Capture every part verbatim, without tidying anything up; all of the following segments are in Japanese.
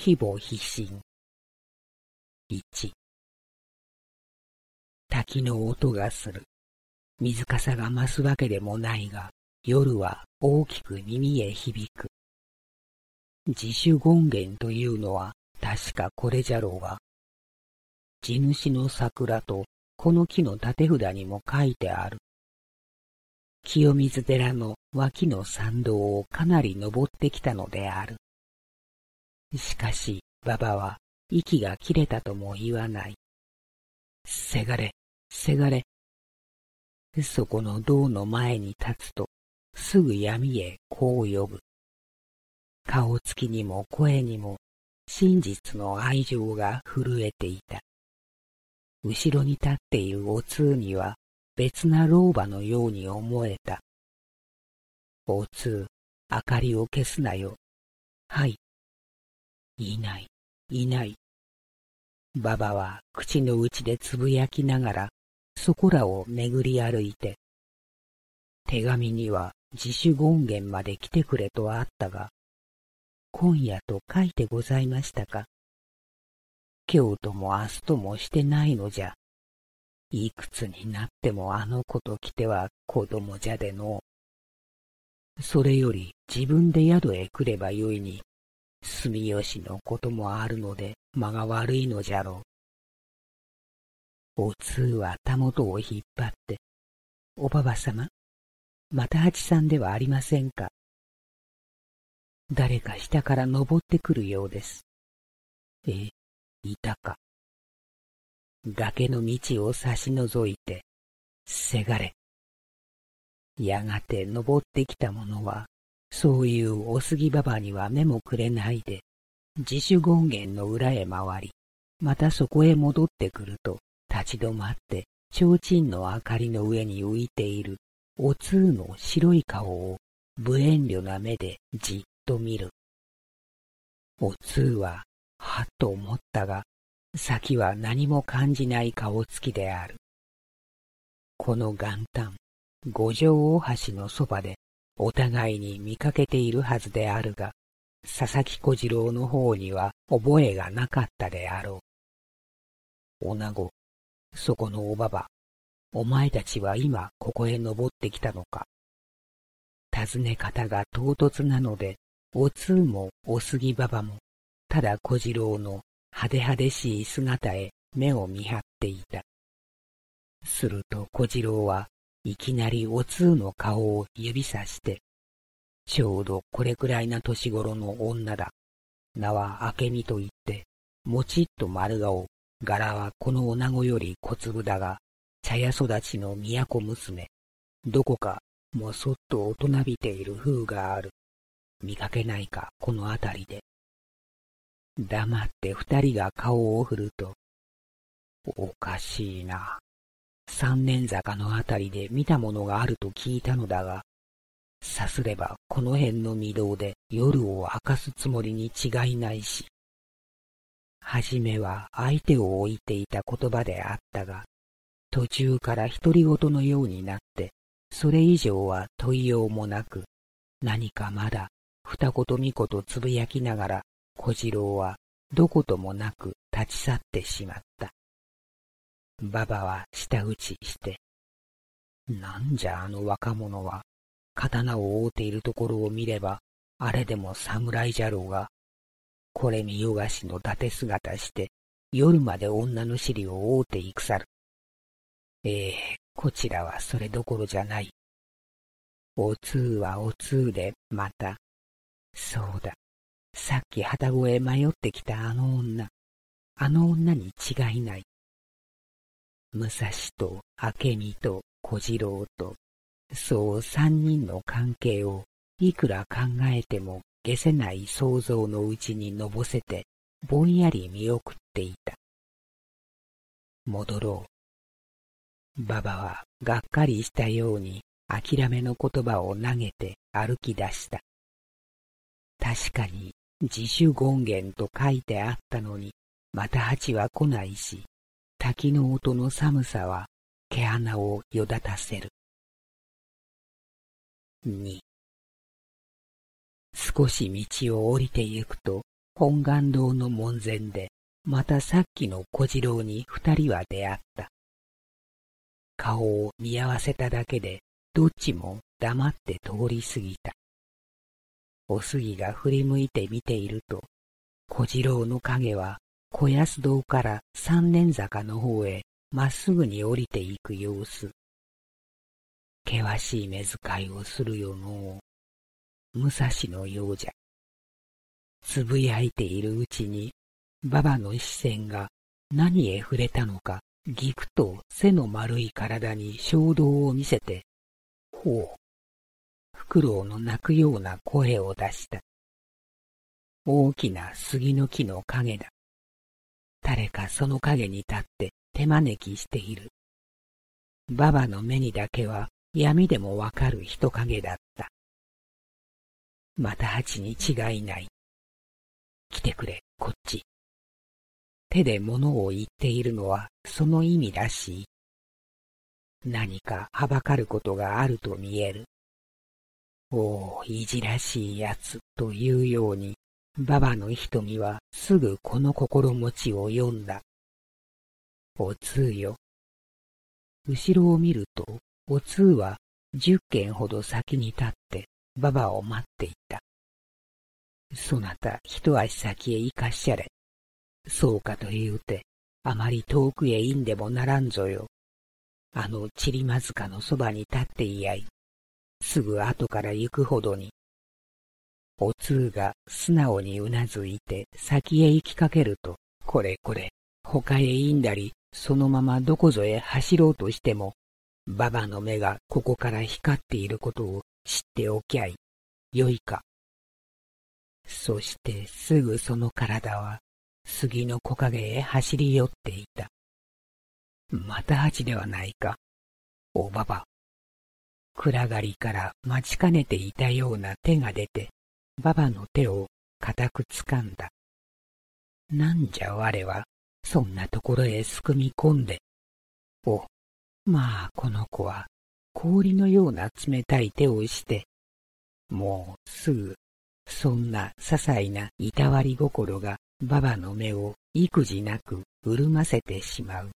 非母非心。一、滝の音がする。水かさが増すわけでもないが、夜は大きく耳へ響く。自主権現というのは確かこれじゃろうが、地主の桜とこの木の立て札にも書いてある。清水寺の脇の参道をかなり登ってきたのである。しかし、馬場は息が切れたとも言わない。せがれ、せがれ。そこの銅の前に立つと、すぐ闇へこう呼ぶ。顔つきにも声にも、真実の愛情が震えていた。後ろに立っているお通には、別な老婆のように思えた。お通、明かりを消すなよ。はい。いない、いない。馬場は口の内でつぶやきながら、そこらを巡り歩いて、手紙には自主権現まで来てくれとあったが、今夜と書いてございましたか。今日とも明日ともしてないのじゃ。いくつになってもあの子と来ては子供じゃでのう。それより自分で宿へ来ればよいに、住吉のこともあるので間が悪いのじゃろう。お通はたもとを引っ張って、おばばさま、また八さんではありませんか。誰か下から登ってくるようです。え、いたか。崖の道を差し除いて、せがれ。やがて登ってきた者は、そういうお杉ばばには目もくれないで、自主権現の裏へ回り、またそこへ戻ってくると、立ち止まって、提灯の明かりの上に浮いている、お通の白い顔を、無遠慮な目でじっと見る。お通は、はっと思ったが、先は何も感じない顔つきである。この元旦、五条大橋のそばでお互いに見かけているはずであるが、佐々木小次郎の方には覚えがなかったであろう。女子、そこのおばば、お前たちは今ここへ登ってきたのか。尋ね方が唐突なので、お通もお杉ばばも、ただ小次郎の派手派手しい姿へ目を見張っていた。すると小次郎はいきなりお通の顔を指さして、ちょうどこれくらいな年頃の女だ。名は明美と言って、もちっと丸顔、柄はこの女子より小粒だが、茶屋育ちの都娘。どこかもそっと大人びている風がある。見かけないか、このあたりで。黙って二人が顔を振ると、おかしいな。三年坂のあたりで見たものがあると聞いたのだが、さすればこの辺の御堂で夜を明かすつもりに違いないし。はじめは相手を置いていた言葉であったが、途中から独り言のようになって、それ以上は問いようもなく、何かまだ二言三言つぶやきながら、小次郎はどこともなく立ち去ってしまった。馬場は舌打ちして、なんじゃあの若者は、刀を覆っているところを見れば、あれでも侍じゃろうが、これ見よがしの伊達姿して、夜まで女の尻を覆っていくさる。ええ、こちらはそれどころじゃない。お通はお通でまた、そうだ。さっき旅籠へ迷ってきたあの女、あの女に違いない。武蔵と明美と小次郎と、そう三人の関係をいくら考えても消せない想像のうちにのぼせて、ぼんやり見送っていた。戻ろう。馬場はがっかりしたように諦めの言葉を投げて歩き出した。確かに、自主権現と書いてあったのに、また蜂は来ないし、滝の音の寒さは毛穴をよだたせる。に少し道を降りてゆくと、 本願堂の門前で、またさっきの小次郎に二人は出会った。顔を見合わせただけで、どっちも黙って通り過ぎた。お杉が振り向いて見ていると、小次郎の影は小安堂から三年坂の方へまっすぐに降りていく様子。険しい目遣いをするよのう、武蔵のようじゃ。つぶやいているうちに、馬場の視線が何へ触れたのか、ぎくと背の丸い体に衝動を見せて、ほう、フクロウの鳴くような声を出した。大きな杉の木の影だ。誰かその影に立って手招きしている。馬場の目にだけは闇でもわかる人影だった。また蜂に違いない。来てくれ、こっち。手で物を言っているのはその意味らしい。何かはばかることがあると見える。おお、いじらしいやつというように、馬場の瞳はすぐこの心持ちを読んだ。お通よ。後ろを見ると、お通は十軒ほど先に立って馬場を待っていた。そなた一足先へ行かっしゃれ。そうかと言うて、あまり遠くへいんでもならんぞよ。あのちりまずかのそばに立っていやい。すぐ後から行くほどに。お通が素直にうなずいて先へ行きかけると、これこれ、他へいんだり、そのままどこぞへ走ろうとしても、馬場の目がここから光っていることを知っておきゃい。よいか。そしてすぐその体は、杉の木陰へ走り寄っていた。また蜂ではないか。お馬場。暗がりから待ちかねていたような手が出て、馬場の手を固く掴んだ。なんじゃ我は、そんなところへすくみ込んで。お、まあこの子は、氷のような冷たい手をして、もうすぐ、そんな些細ないたわり心が馬場の目を幾時なく潤ませてしまう。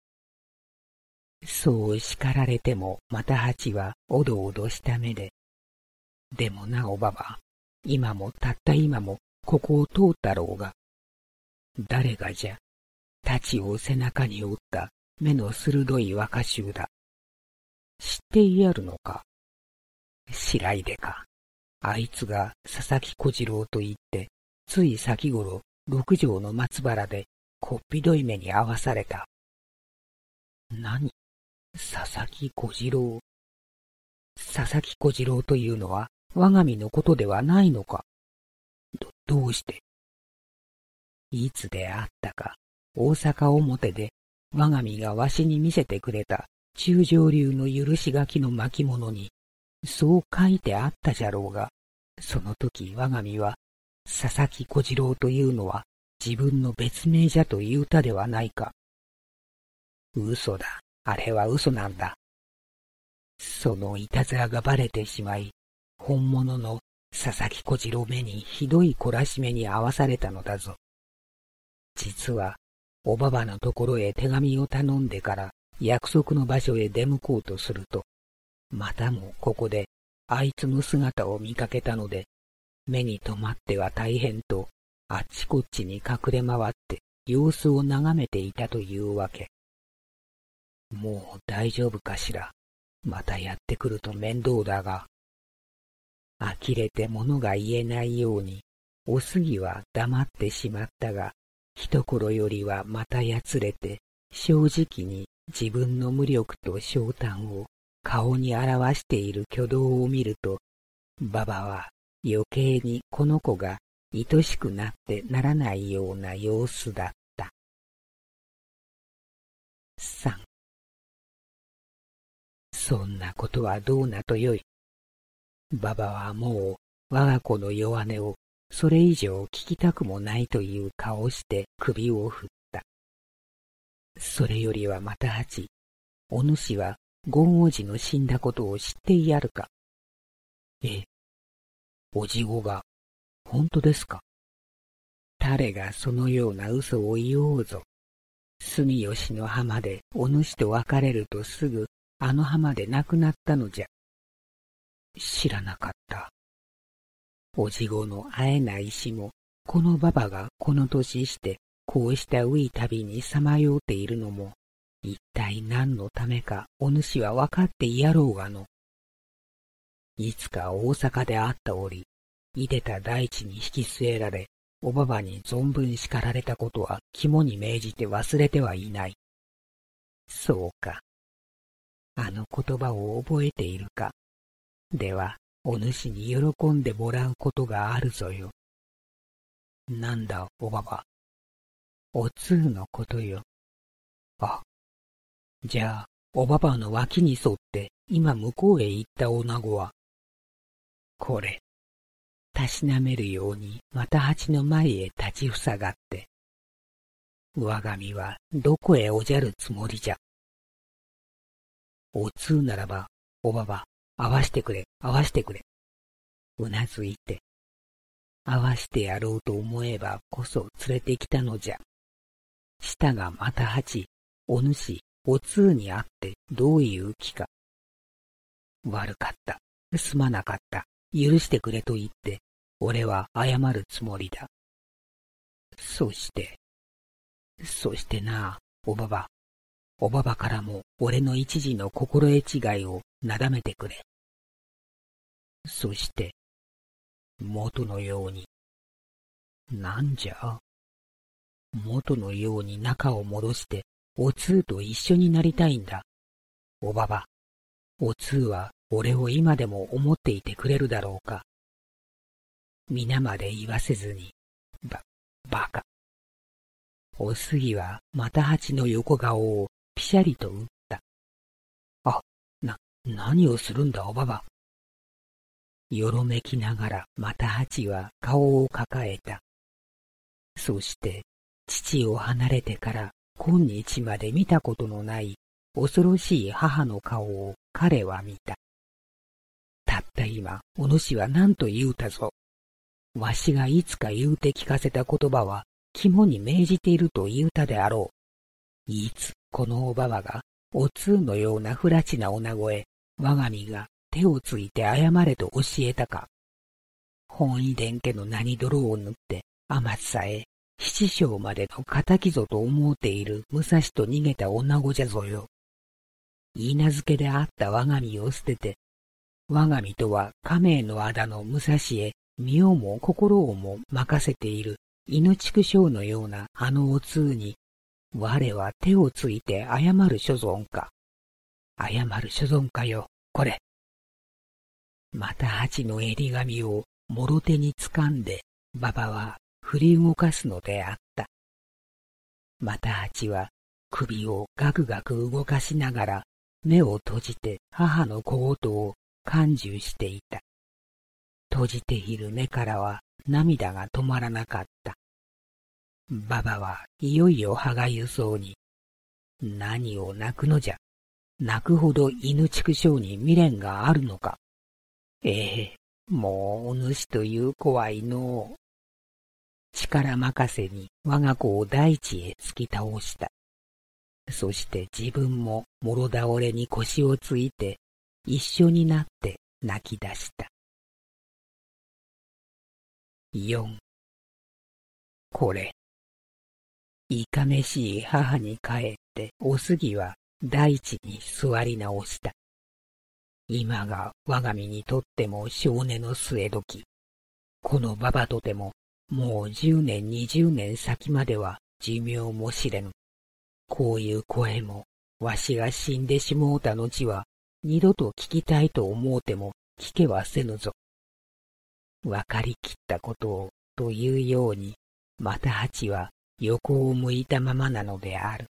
そう叱られてもまた蜂はおどおどした目で、でもなお馬場、今もたった今もここを通ったろうが、誰がじゃ、太刀を背中に折った目の鋭い若衆だ。知っていやるのか。白いでか。あいつが佐々木小次郎と言って、つい先頃六条の松原でこっぴどい目に遭わされた。何？佐々木小次郎。佐々木小次郎というのは我が身のことではないのか。ど、どうして？いつであったか、大阪表で我が身がわしに見せてくれた中上流の許し書きの巻物に、そう書いてあったじゃろうが、その時我が身は、佐々木小次郎というのは自分の別名じゃと言うたではないか。嘘だ。あれは嘘なんだ。そのいたずらがばれてしまい、本物の佐々木小次郎めにひどい懲らしめに遭わされたのだぞ。実は、おばばのところへ手紙を頼んでから約束の場所へ出向こうとすると、またもここであいつの姿を見かけたので、目に留まっては大変と、あっちこっちに隠れ回って様子を眺めていたというわけ。もう大丈夫かしら。またやってくると面倒だが。呆れて物が言えないように、お杉は黙ってしまったが、一頃よりはまたやつれて、正直に自分の無力と昇胆を顔に表している挙動を見ると、馬場は余計にこの子が愛しくなってならないような様子だった。さんそんなことはどうなとよい。馬場はもう我が子の弱音をそれ以上聞きたくもないという顔をして首を振った。それよりはまた蜂、お主は権王子の死んだことを知っていやるか。え、おじごが、本当ですか。 誰がそのような嘘を言おうぞ。住吉の浜でお主と別れるとすぐあの浜で亡くなったのじゃ。知らなかった。おじごの会えないしも、このババがこの年してこうしたうい旅にさまようているのも、一体何のためかお主は分かっていやろうがの。いつか大阪で会った折、いでた大地に引き据えられ、おばばに存分叱られたことは肝に銘じて忘れてはいない。そうか。あの言葉を覚えているか。では、お主に喜んでもらうことがあるぞよ。なんだ、おばば。おつうのことよ。あ、じゃあ、おばばの脇に沿って今向こうへ行った女子は、これ、たしなめるようにまた蜂の前へ立ちふさがって、我が身はどこへおじゃるつもりじゃ。おつうならば、おばば、会わしてくれ、会わしてくれ。うなずいて、会わしてやろうと思えばこそ連れてきたのじゃ。したがまた蜂、お主、おつうに会ってどういう気か。悪かった、すまなかった、許してくれと言って、俺は謝るつもりだ。そして、そしてな、おばば、おばばからも俺の一時の心得違いをなだめてくれ。そして、元のように、なんじゃ？元のように仲を戻して、おつうと一緒になりたいんだ。おばば、おつうは俺を今でも思っていてくれるだろうか。皆まで言わせずに、ば、バカ。おすぎはまた蜂の横顔をぴしゃりと打った。あ、な、何をするんだおばば。よろめきながらまた蜂は顔を抱えた。そして、父を離れてから今日まで見たことのない恐ろしい母の顔を彼は見た。たった今、お主は何と言うたぞ。わしがいつか言うて聞かせた言葉は肝に銘じていると言うたであろう。いつこのおばばがおつうのような不埒な女子へ我が身が手をついて謝れと教えたか。本意殿家の名に泥を塗って天津さえ七章までの仇ぞと思うている武蔵と逃げた女子じゃぞよ。言い名付けであった我が身を捨てて、我が身とは家名のあだの武蔵へ身をも心をも任せている犬畜生のようなあのおつうに、我は手をついて謝る所存か。謝る所存かよ、これ。また蜂の襟髪をもろ手につかんで、馬場は振り動かすのであった。また蜂は首をガクガク動かしながら、目を閉じて母の小言を感受していた。閉じている目からは涙が止まらなかった。馬場はいよいよ歯がゆそうに、何を泣くのじゃ。泣くほど犬畜生に未練があるのか。ええ、もうお主という怖いのう。力任せに我が子を大地へ突き倒した。そして自分ももろ倒れに腰をついて一緒になって泣き出した。よん. これ。いかめしい母に帰っておすぎは大地に座り直した。今が我が身にとっても少年の末時。この馬場とてももう十年二十年先までは寿命も知れぬ。こういう声もわしが死んでしもうた後は二度と聞きたいと思うても聞けはせぬぞ。わかりきったことをというようにまた蜂は横を向いたままなのである。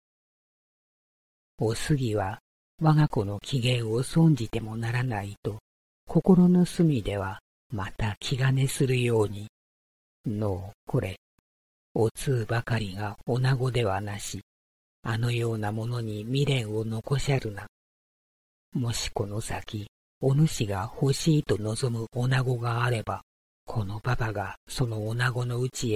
おすぎは我が子の機嫌を損じてもならないと心の隅ではまた気兼ねするように、のうこれ、おつうばかりが女子ではなし、あのようなものに未練を残しゃるな。もしこの先、お主が欲しいと望む女子があれば、この馬場がその女子のうちへ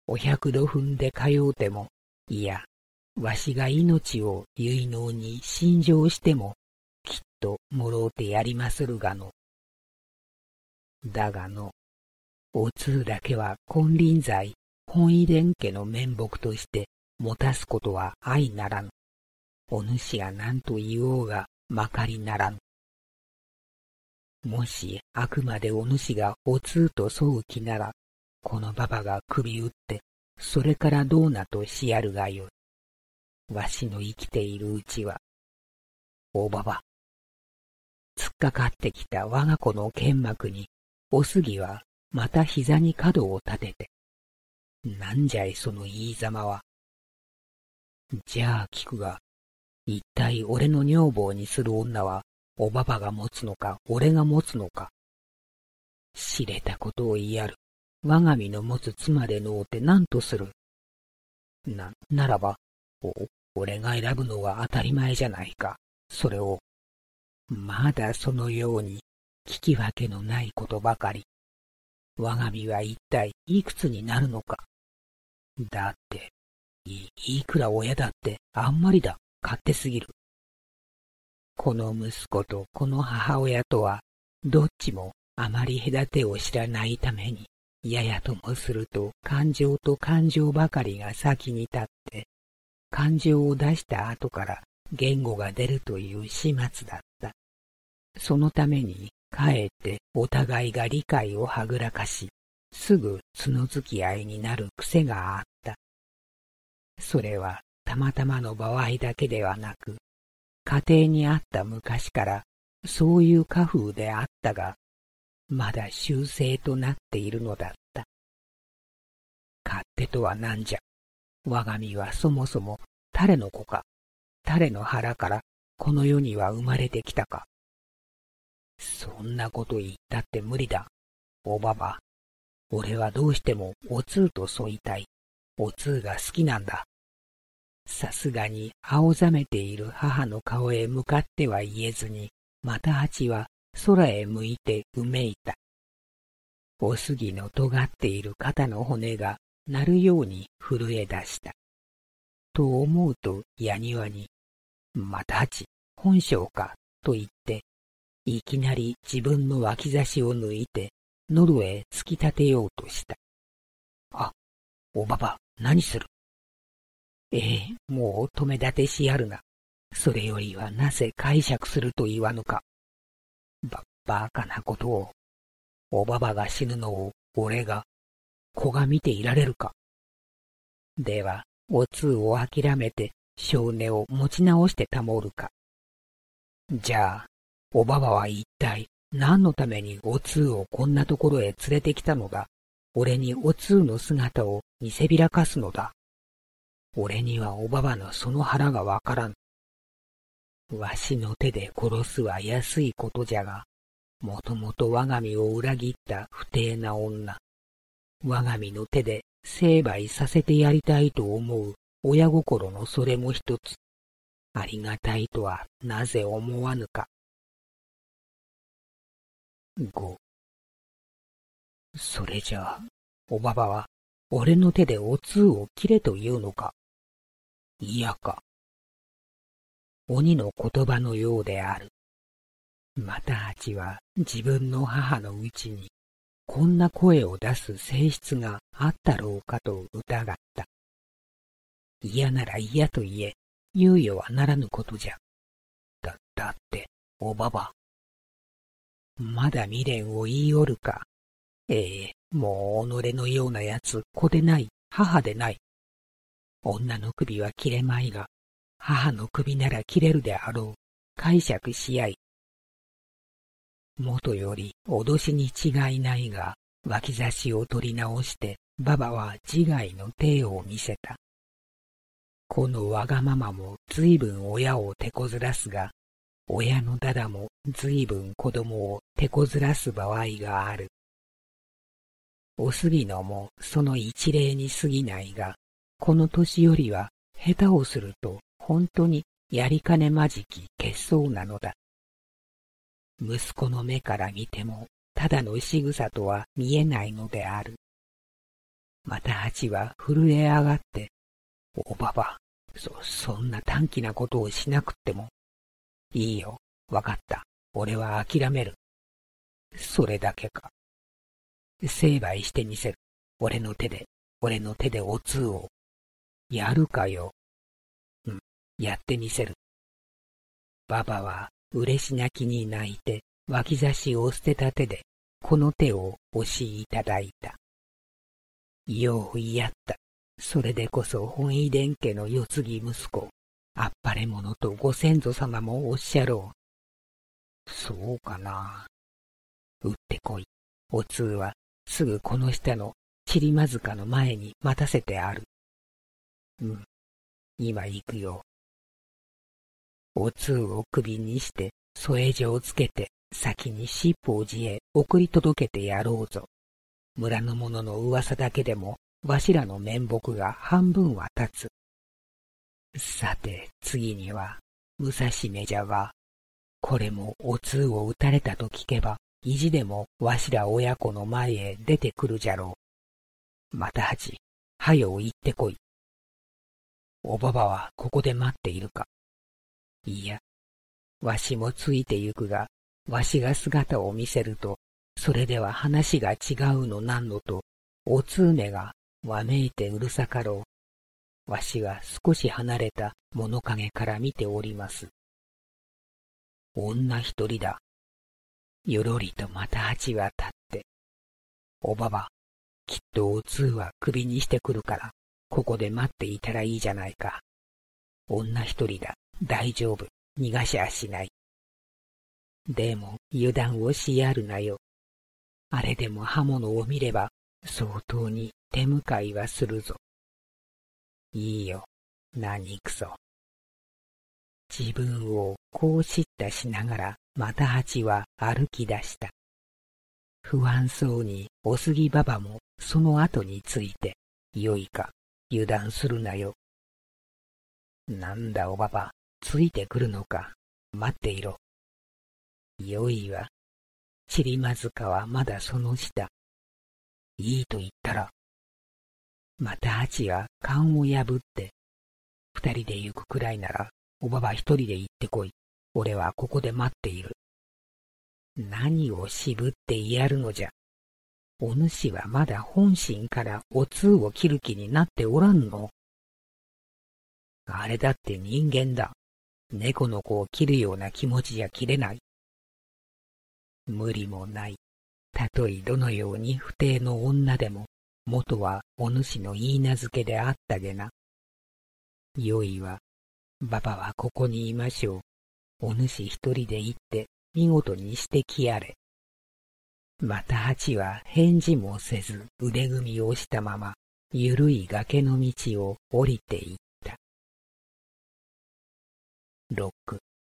お百度踏んで通うても、いや、わしが命を結納に心情しても、きっともろうてやりまするがの。だがの、お通だけは金輪際、本遺伝家の面目として持たすことは相ならぬ。お主が何と言おうがまかりならぬ。もしあくまでお主がお通と沿う気なら、このババが首打って、それからどうなとしやるがよい。わしの生きているうちは、おババ。突っかかってきた我が子の剣幕に、お杉はまた膝に角を立てて、なんじゃいその言いざまは。じゃあ聞くが、一体俺の女房にする女は、おばばが持つのか、俺が持つのか。知れたことを言いやる。我が身の持つ妻でのうて何とする。な、ならば、お、俺が選ぶのは当たり前じゃないか。それを、まだそのように、聞き分けのないことばかり。我が身は一体いくつになるのか。だって、い、いくら親だってあんまりだ。勝手すぎる。この息子とこの母親とは、どっちもあまり隔てを知らないために、ややともすると感情と感情ばかりが先に立って、感情を出した後から言語が出るという始末だった。そのために、かえってお互いが理解をはぐらかし、すぐ角付き合いになる癖があった。それはたまたまの場合だけではなく、家庭にあった昔からそういう家風であったが、まだ習性となっているのだった。勝手とは何じゃ。我が身はそもそも誰の子か、誰の腹からこの世には生まれてきたか。そんなこと言ったって無理だ。おばば、俺はどうしてもお通と添いたい。お通が好きなんだ。さすがに青ざめている母の顔へ向かっては言えずに、また蜂は空へ向いてうめいた。お杉の尖っている肩の骨が鳴るように震え出した。と思うと矢庭に、また蜂、本性か、と言って、いきなり自分の脇差しを抜いて、喉へ突き立てようとした。あ、おばば、何する？ええ、もう止め立てしやるな。それよりはなぜ解釈すると言わぬか。ば、バカなことを。おばばが死ぬのを俺が、子が見ていられるか。では、お通を諦めて性根を持ち直して保るか。じゃあ、おばばは一体何のためにお通をこんなところへ連れてきたのだ。俺にお通の姿を見せびらかすのだ。俺にはおばばのその腹がわからん。わしの手で殺すは安いことじゃが、もともと我が身を裏切った不貞な女。我が身の手で成敗させてやりたいと思う親心のそれも一つ。ありがたいとはなぜ思わぬか。ご。それじゃあ、おばばは俺の手でお通を切れというのか。いやか。鬼の言葉のようである。また蜂は自分の母のうちにこんな声を出す性質があったろうかと疑った。嫌なら嫌と言え、猶予はならぬことじゃ。だ、だって、おばば。まだ未練を言いおるか。ええ、もう己のようなやつ、子でない、母でない。女の首は切れまいが、母の首なら切れるであろう。解釈し合い。もとより脅しに違いないが、脇差しを取り直して、ババは自害の手を見せた。このわがままも随分親を手こずらすが、親のダダも随分子供を手こずらす場合がある。お杉のもその一例に過ぎないが、この年寄りは下手をすると本当にやりかねまじき傑相なのだ。息子の目から見てもただの仕草とは見えないのである。 また八は震え上がって、おばば、そ、そんな短気なことをしなくっても。いいよ、わかった。俺は諦める。それだけか。成敗してみせる。俺の手で、俺の手でお通を。やるかよ。うん、やってみせる。ばばは嬉し泣きに泣いて、脇差しを捨てた手で、この手を押しいただいた。ようやった。それでこそ本遺伝家の世継ぎ息子、あっぱれ者とご先祖様もおっしゃろう。そうかな。打ってこい。お通はすぐこの下のちりまずかの前に待たせてある。うん、今行くよ。お通を首にして添え状をつけて先に七宝寺へ送り届けてやろうぞ。村の者の噂だけでもわしらの面目が半分は立つ。さて次には武蔵目じゃが、これもお通を打たれたと聞けば意地でもわしら親子の前へ出てくるじゃろう。また八、はよ行ってこい。おばばはここで待っているか。いや、わしもついて行くが、わしが姿を見せると、それでは話が違うのなんのと、お通めがわめいてうるさかろう。わしは少し離れた物陰から見ております。女一人だ。よろりとまた八は立って。おばば、きっとお通は首にしてくるから、ここで待っていたらいいじゃないか。女一人だ。大丈夫。逃がしゃしない。でも油断をしやるなよ。あれでも刃物を見れば相当に手向かいはするぞ。いいよ。何くそ。自分をこう叱咤しながらまた八は歩き出した。不安そうにお杉ばばもその後について、よいか、油断するなよ。なんだおばば、ついてくるのか。待っていろ。よいわ。ちりまずかはまだその下。いいと言ったら。また八は勘を破って、二人で行くくらいなら、おばば一人で行ってこい。俺はここで待っている。何を渋ってやるのじゃ。お主はまだ本心からお通を切る気になっておらんの。あれだって人間だ。猫の子を切るような気持ちじゃ切れない。無理もない。たとえどのように不貞の女でも、元はお主の言い名付けであったげな。よいわ。ばばはここにいましょう。お主一人で行って見事にしてきやれ。また八は返事もせず腕組みをしたまま、ゆるい崖の道を降りていった。ろく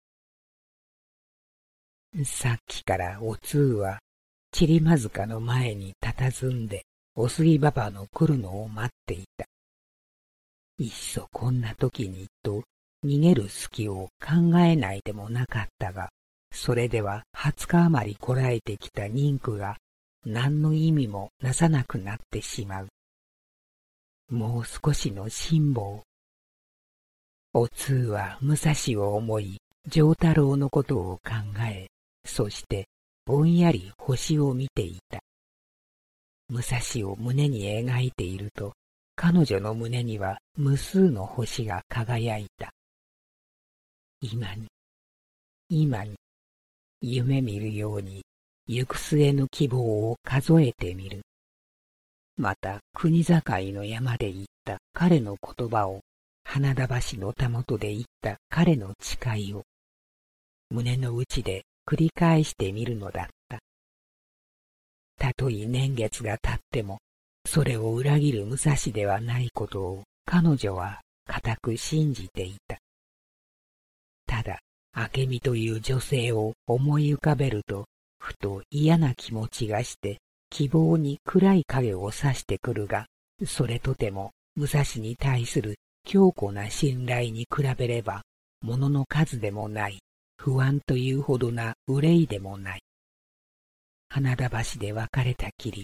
さっきからお通は、ちりまずかの前に佇んで、お杉ばばの来るのを待っていた。いっそこんな時にと、逃げる隙を考えないでもなかったが、それでは二日余りこらえてきた人夫が、何の意味もなさなくなってしまう。もう少しの辛抱。お通は武蔵を思い、丈太郎のことを考え、そしてぼんやり星を見ていた。武蔵を胸に描いていると、彼女の胸には無数の星が輝いた。今に、今に、夢見るように、行く末の希望を数えてみる。また国境の山で言った彼の言葉を、花田橋のたもとで言った彼の誓いを、胸の内で繰り返してみるのだった。たとえ年月が経っても、それを裏切る武蔵ではないことを彼女は固く信じていた。ただ、明美という女性を思い浮かべると、ふと嫌な気持ちがして希望に暗い影を差してくるが、それとても武蔵に対する強固な信頼に比べれば、物の数でもない、不安というほどな憂いでもない。花田橋で別れたきり、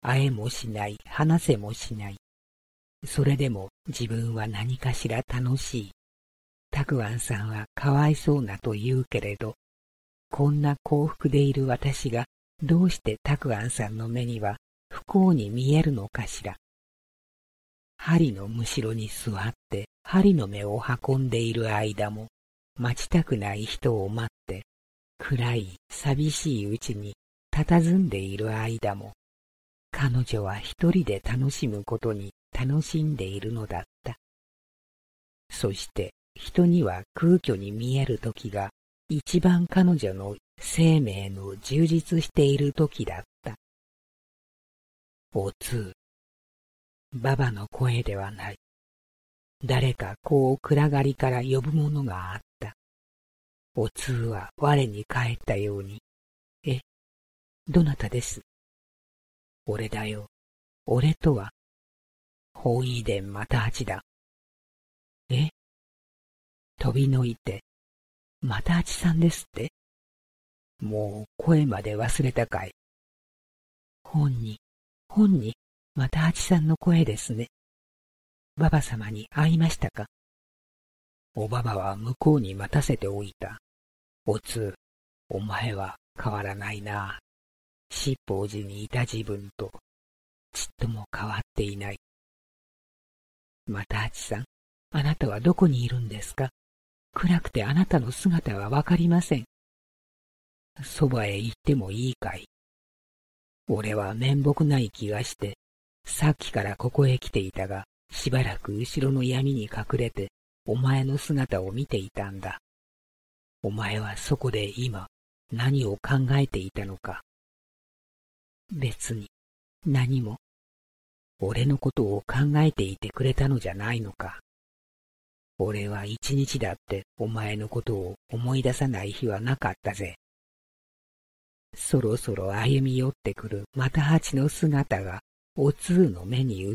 会えもしない、話せもしない。それでも自分は何かしら楽しい。たくあんさんはかわいそうなと言うけれど、こんな幸福でいる私がどうしてたくあんさんの目には不幸に見えるのかしら。針のむしろに座って針の目を運んでいる間も、待ちたくない人を待って、暗い寂しいうちに佇んでいる間も、彼女は一人で楽しむことに楽しんでいるのだった。そして人には空虚に見える時が一番彼女の生命の充実している時だった。おつう、ババの声ではない。誰かこう暗がりから呼ぶものがあった。おつうは我に返ったように、え、どなたです？俺だよ。俺とは、本意伝また八だ。え？飛びのいて、また八さんですって？もう声まで忘れたかい。本に、本に、また八さんの声ですね。ババ様に会いましたか？おばばは向こうに待たせておいた。おつ、お前は変わらないな。七宝寺にいた自分と、ちっとも変わっていない。また八さん、あなたはどこにいるんですか？暗くてあなたの姿はわかりません。そばへ行ってもいいかい？俺は面目ない気がして、さっきからここへ来ていたが、しばらく後ろの闇に隠れて、お前の姿を見ていたんだ。お前はそこで今、何を考えていたのか。別に、何も。俺のことを考えていてくれたのじゃないのか。俺は一日だってお前のことを思い出さない日はなかったぜ。そろそろ歩み寄ってくるまた八の姿がおつうの目に映った。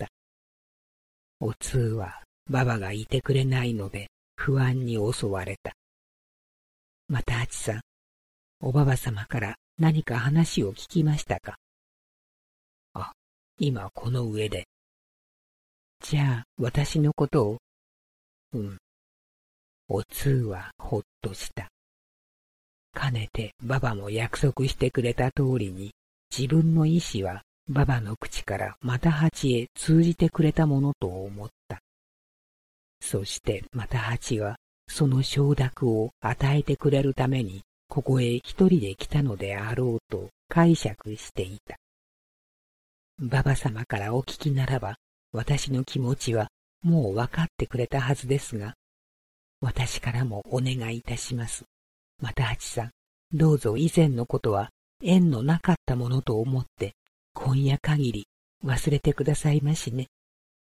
おつうはババがいてくれないので不安に襲われた。また八さん、おばば様から何か話を聞きましたか？あ、今この上で。じゃあ私のことを。うん。おつうはほっとした。かねてババも約束してくれた通りに、自分の意志はババの口からまた八へ通じてくれたものと思った。そしてまた八はその承諾を与えてくれるためにここへ一人で来たのであろうと解釈していた。ババ様からお聞きならば、私の気持ちはもう分かってくれたはずですが、私からもお願いいたします。また八さん、どうぞ以前のことは縁のなかったものと思って、今夜限り忘れてくださいましね。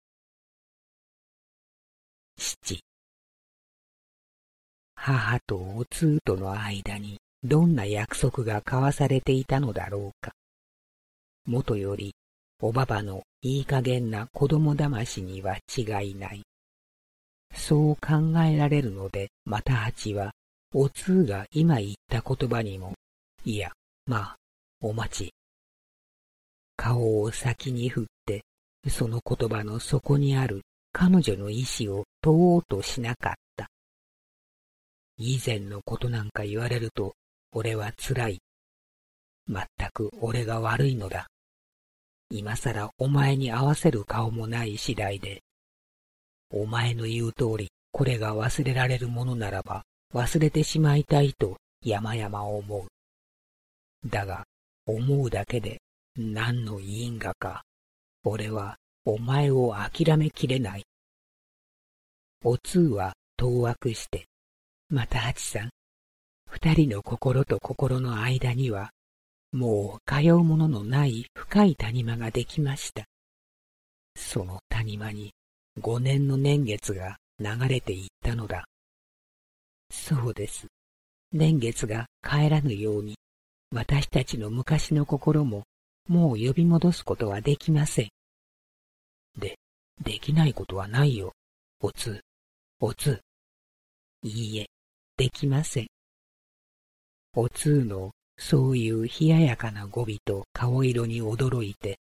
七、母とおつうとの間にどんな約束が交わされていたのだろうか。もとより、おばばのいい加減な子供騙しには違いない。そう考えられるので、また八は、おつうが今言った言葉にも、いや、まあ、お待ち。顔を先に振って、その言葉の底にある彼女の意志を問おうとしなかった。以前のことなんか言われると、俺は辛い。まったく俺が悪いのだ。今さらお前に合わせる顔もない次第で、お前の言う通り、これが忘れられるものならば、忘れてしまいたいと山々思う。だが、思うだけで何の因果か、俺はお前を諦めきれない。おつうは当惑して、また八さん、二人の心と心の間には、もう通うもののない深い谷間ができました。その谷間に五年の年月が流れていったのだ。そうです。年月が帰らぬように、私たちの昔の心ももう呼び戻すことはできません。で、できないことはないよ。おつ、おつ。いいえ、できません。おつうのそういう冷ややかな語尾と顔色に驚いて、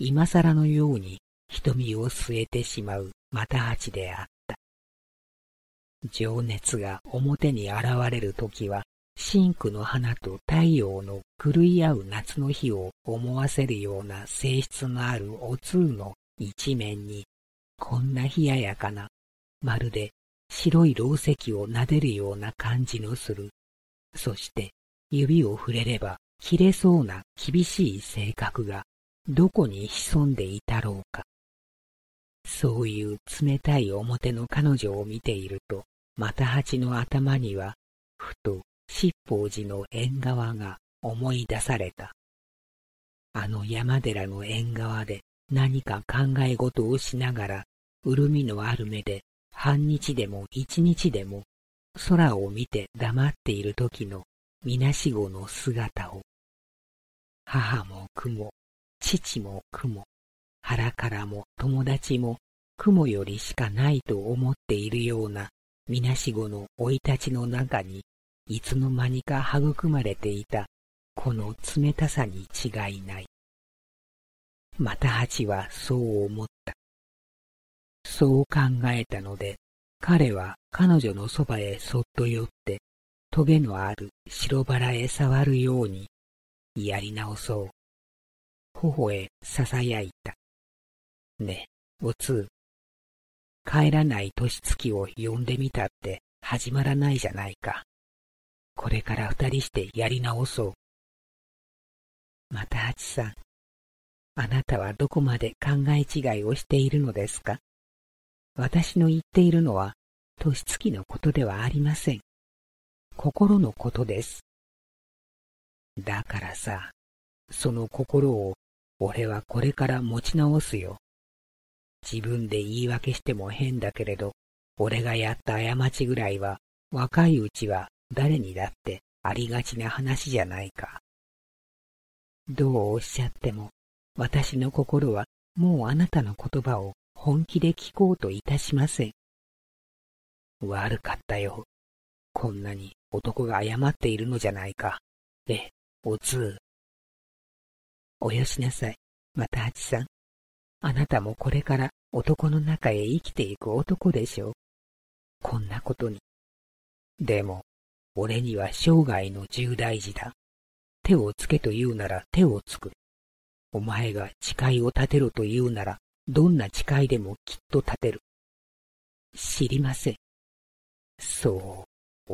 今更のように瞳を据えてしまう又八であった。情熱が表に現れるときは、深紅の花と太陽の狂い合う夏の日を思わせるような性質のあるお通の一面に、こんな冷ややかな、まるで白いろう石を撫でるような感じのする、そして指を触れれば切れそうな厳しい性格がどこに潜んでいたろうか。そういう冷たい表の彼女を見ていると、又八の頭には、ふと七宝寺の縁側が思い出された。あの山寺の縁側で何か考え事をしながら、潤みのある目で半日でも一日でも空を見て黙っている時のみなしごの姿を。母も雲、父も雲、腹からも友達も雲よりしかないと思っているようなみなしごの生い立ちの中に、いつの間にか育まれていたこの冷たさに違いない。又八はそう思った。そう考えたので、彼は彼女のそばへそっと寄って、トゲのある白バラへ触るように、やり直そう。頬へささやいた。ねえ、おつう。帰らない年月を呼んでみたって始まらないじゃないか。これから二人してやり直そう。又八さん、あなたはどこまで考え違いをしているのですか？私の言っているのは、年月のことではありません。心のことです。だからさ、その心を俺はこれから持ち直すよ。自分で言い訳しても変だけれど、俺がやった過ちぐらいは若いうちは誰にだってありがちな話じゃないか。どうおっしゃっても、私の心はもうあなたの言葉を本気で聞こうといたしません。悪かったよ。こんなに男が謝っているのじゃないか。え、おつう。およしなさい、又八さん。あなたもこれから男の中へ生きていく男でしょう。こんなことに。でも、俺には生涯の重大事だ。手をつけと言うなら手をつく。お前が誓いを立てろと言うなら、どんな誓いでもきっと立てる。知りません。そう、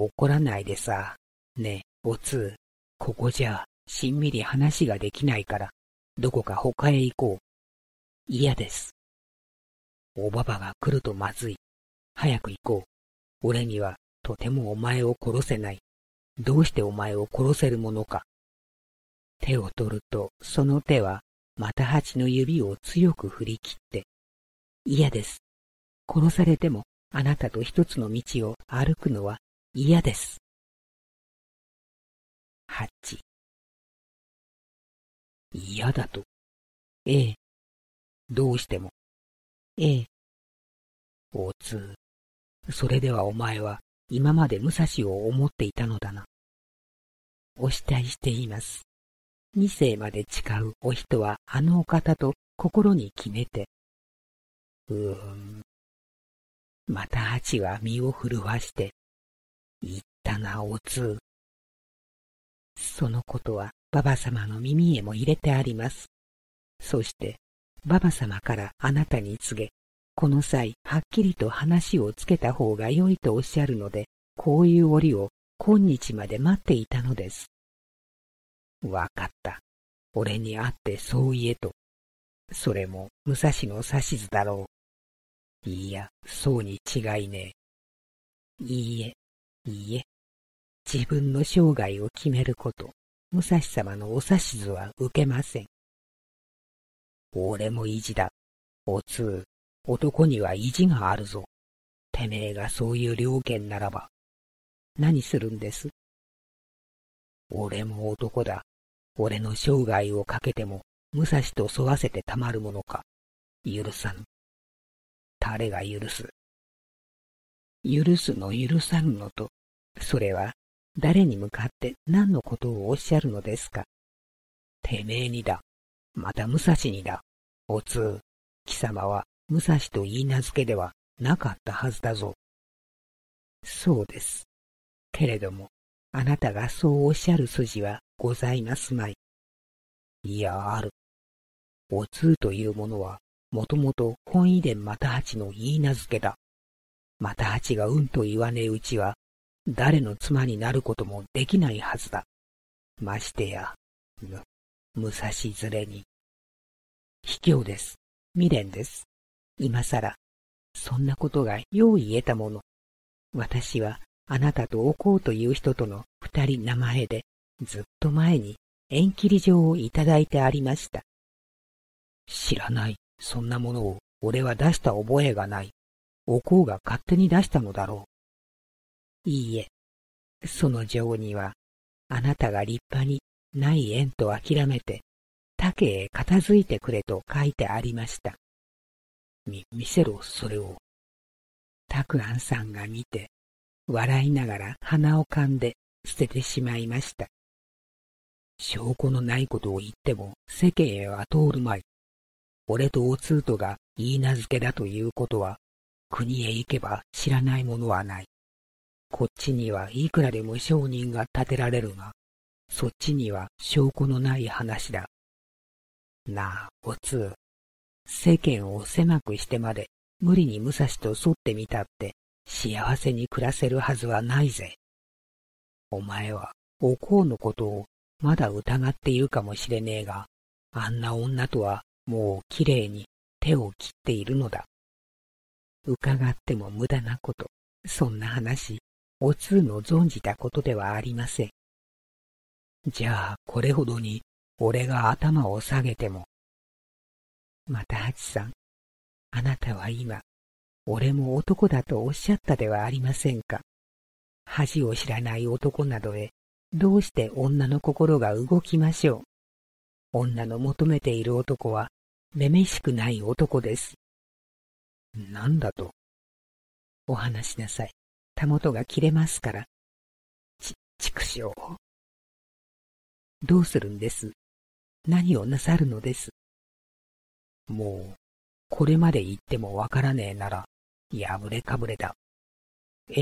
怒らないでさ。ねえ、おつう、ここじゃ、しんみり話ができないから、どこか他へ行こう。嫌です。おばばが来るとまずい。早く行こう。俺にはとてもお前を殺せない。どうしてお前を殺せるものか。手を取ると、その手は、又八の指を強く振り切って、嫌です。殺されても、あなたと一つの道を歩くのは嫌です。八。嫌だと。ええ。どうしても。ええ。おつ、それではお前は今まで武蔵を思っていたのだな。お慕いしています。二世まで誓うお人はあのお方と心に決めて。うーん。また八は身を震わして、言ったなおつ。そのことは馬場様の耳へも入れてあります。そして、馬場様からあなたに告げ、この際はっきりと話をつけた方が良いとおっしゃるので、こういう折を今日まで待っていたのです。わかった。俺に会ってそう言えと。それも武蔵の指図だろう。いいや、そうに違いねえ。いいえ、いいえ。自分の生涯を決めること、武蔵様のお指図は受けません。俺も意地だ。おつう、男には意地があるぞ。てめえがそういう了見ならば。何するんです？俺も男だ。俺の生涯をかけても、武蔵と沿わせてたまるものか。許さぬ。誰が許す？許すの許さぬのと、それは誰に向かって何のことをおっしゃるのですか？てめえにだ。また武蔵にだ。 おつう、貴様は武蔵と言い名付けではなかったはずだぞ。そうです。けれども、あなたがそうおっしゃる筋はございますまい。いや、ある。おつうというものは、もともと本遺伝又八の言い名付けだ。又八がうんと言わねえうちは、誰の妻になることもできないはずだ。ましてや、む、武蔵連れに。卑怯です。未練です。今さら、そんなことがよう言えたもの。私は、あなたとおこうという人との二人名前で、ずっと前に縁切り状をいただいてありました。知らない。そんなものを俺は出した覚えがない。おこうが勝手に出したのだろう。いいえ、その状には、あなたが立派にない縁と諦めて、他家へ片付いてくれと書いてありました。み、見せろ、それを。たくあんさんが見て、笑いながら鼻をかんで捨ててしまいました。証拠のないことを言っても世間へは通るまい。俺とおつうとが言い名付けだということは、国へ行けば知らないものはない。こっちにはいくらでも証人が立てられるが、そっちには証拠のない話だ。なあ、おつう。世間を狭くしてまで無理に武蔵と沿ってみたって幸せに暮らせるはずはないぜ。お前はおこうのことをまだ疑っているかもしれねえが、あんな女とはもうきれいに手を切っているのだ。伺っても無駄なこと、そんな話、おつうの存じたことではありません。じゃあこれほどに俺が頭を下げても。又八さん、あなたは今、俺も男だとおっしゃったではありませんか。恥を知らない男などへ、どうして女の心が動きましょう。女の求めている男は、めめしくない男です。なんだと。お話しなさい。たもとが切れますから。ち、畜生。どうするんです。何をなさるのです。もう、これまで言ってもわからねえなら、やぶれかぶれだ。え。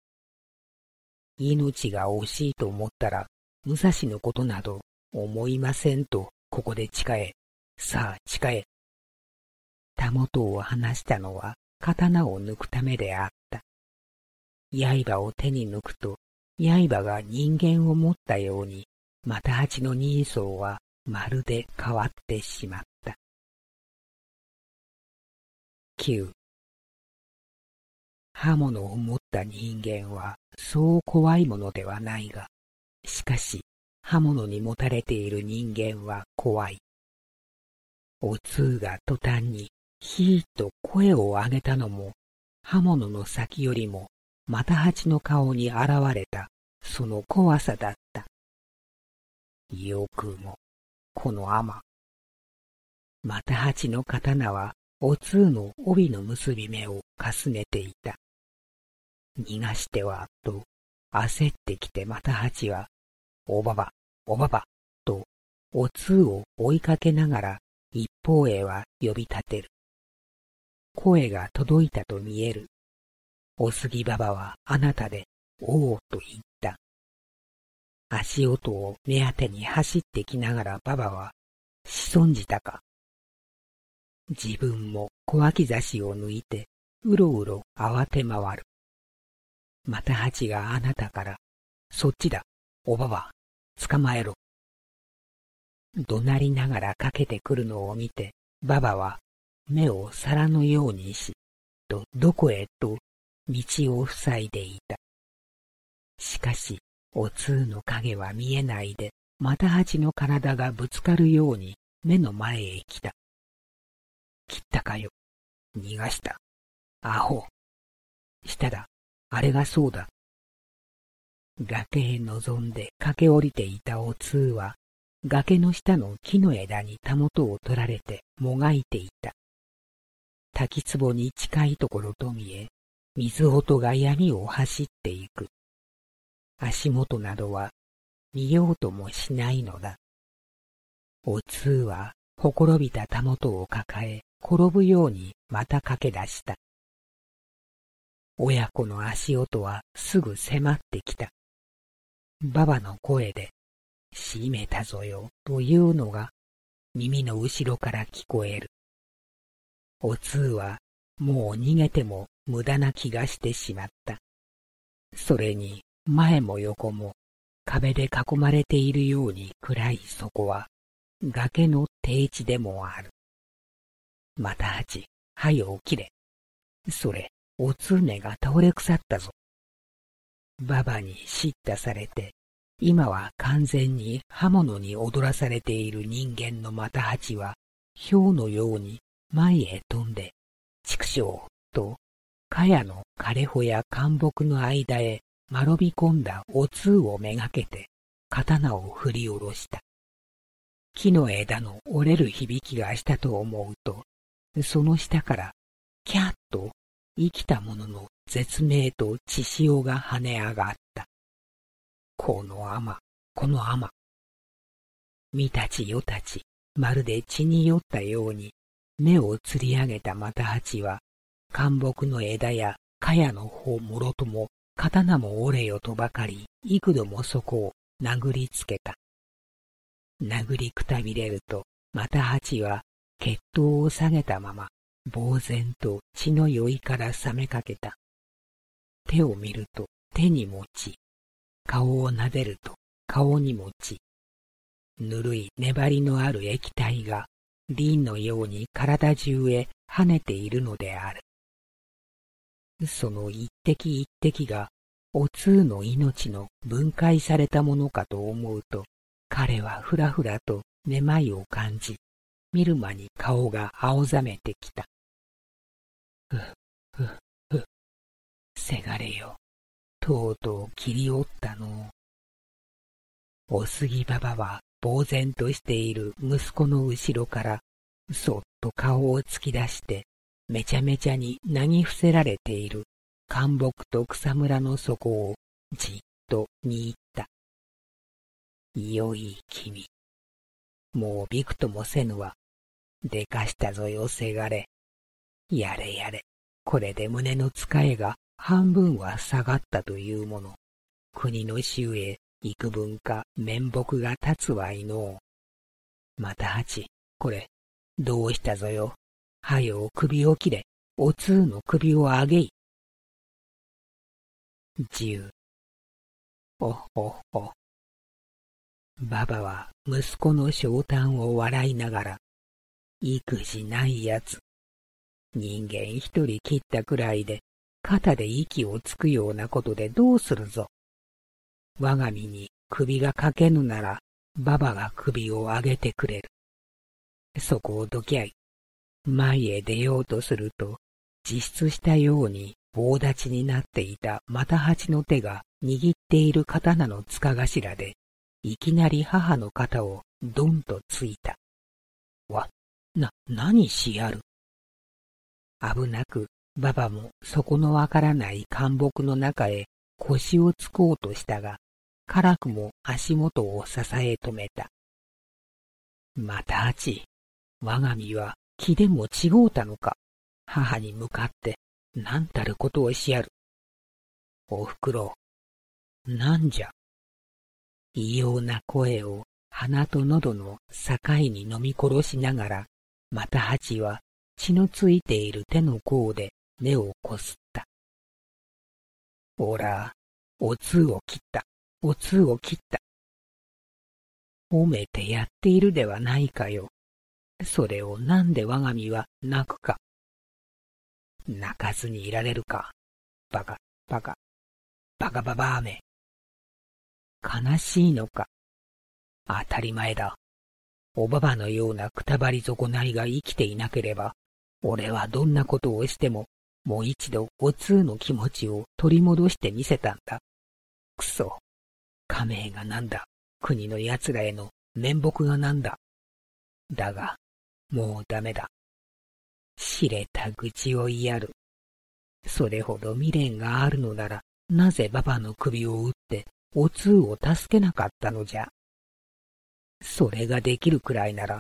命が惜しいと思ったら、武蔵のことなど思いませんと、ここで誓え。さあ、誓え。たもとを離したのは、刀を抜くためであった。刃を手に抜くと、刃が人間を持ったように、又八の人相はまるで変わってしまった。きゅう刃物を持った人間はそう怖いものではないが、しかし刃物に持たれている人間は怖い。おつうが途端にひーっと声を上げたのも、刃物の先よりも又八の顔に現れたその怖さだった。よくも、この尼。又八の刀はおつうの帯の結び目をかすめていた。逃がしては、と、焦ってきて又八は、おばば、おばば、と、おつうを追いかけながら、一方へは呼び立てる。声が届いたと見える。お杉ばばはあなたで、おうと言った。足音を目当てに走ってきながらばばは、潜んじたか。自分も小脇差しを抜いて、うろうろ慌て回る。又八があなたから、そっちだ、おばば、捕まえろ。怒鳴りながらかけてくるのを見て、ばばは目を皿のようにし、とどこへと道を塞いでいた。しかし、おつうの影は見えないで、又八の体がぶつかるように目の前へ来た。切ったかよ。逃がした。アホ。下だ。あれがそうだ。崖へ望んで駆け下りていたおつうは、崖の下の木の枝にたもとを取られてもがいていた。滝壺に近いところと見え、水音が闇を走っていく。足元などは見ようともしないのだ。おつうは微ほころびたたもとを抱え、転ぶようにまた駆け出した。親子の足音はすぐ迫ってきた。ばばの声で、閉めたぞよ、というのが耳の後ろから聞こえる。おつうはもう逃げても無駄な気がしてしまった。それに前も横も壁で囲まれているように暗いそこは崖の低地でもある。またはち、はよ起きれ。それ、おつうめが倒れ腐ったぞ。ばばに叱咤されて、今は完全に刃物に踊らされている人間のまたはちは、雹のように前へ飛んで、畜生と、茅の枯穂や干木の間へ丸び込んだおつうをめがけて、刀を振り下ろした。木の枝の折れる響きがしたと思うと、その下から、キャッと生きたものの絶命と血潮が跳ね上がった。この雨、この雨。みたちよたち、まるで血に酔ったように、目をつり上げたまたはちは、干木の枝や茅の穂もろとも、刀も折れよとばかり、幾度もそこを殴りつけた。殴りくたびれると、またはちは、血頭を下げたまま、呆然と血の酔いから覚めかけた。手を見ると手にも血、顔を撫でると顔にも血。ぬるい粘りのある液体がリンのように体中へ跳ねているのである。その一滴一滴がおつうの命の分解されたものかと思うと、彼はふらふらとめまいを感じ、見る間に顔が青ざめてきた。ふっふっふっ、せがれよ、とうとう切り折ったの。お杉ばばは呆然としている息子の後ろからそっと顔を突き出して、めちゃめちゃになぎ伏せられている干木と草むらの底をじっと見入った。よい君、もうびくともせぬわ。でかしたぞよせがれ。やれやれ、これで胸の使えが半分は下がったというもの。国の衆へ幾分か面目が立つわいのう。またはち、これ、どうしたぞよ。はよ首を切れ、おつうの首をあげい。じゅう。おほほ。ばばは息子の昇嘆を笑いながら、育児ないやつ。人間一人切ったくらいで、肩で息をつくようなことでどうするぞ。我が身に首がかけぬなら、ばばが首を上げてくれる。そこをどきゃい。前へ出ようとすると、自失したように棒立ちになっていたまたはちの手が握っている刀の塚頭で、いきなり母の肩をドンとついた。わ、な、何しやる。危なく、ばばも底のわからない干木の中へ腰をつこうとしたが、辛くも足元を支え止めた。またはち、我が身は気でも違うたのか。母に向かって、なんたることをしやる。おふくろ、なんじゃ。異様な声を鼻と喉の境に飲み殺しながら、またはちは血のついている手の甲で目をこすった。おら、おつうを切った、おつうを切った。褒めてやっているではないかよ。それをなんで我が身は泣くか。泣かずにいられるか。バカ、バカ、バカババアめ。悲しいのか。当たり前だ。おばばのようなくたばり損ないが生きていなければ、俺はどんなことをしても、もう一度おつうの気持ちを取り戻してみせたんだ。くそ。家名がなんだ。国の奴らへの面目がなんだ。だが、もうダメだ。知れた愚痴を言いやる。それほど未練があるのなら、なぜババの首を打って、おつうを助けなかったのじゃ。それができるくらいなら、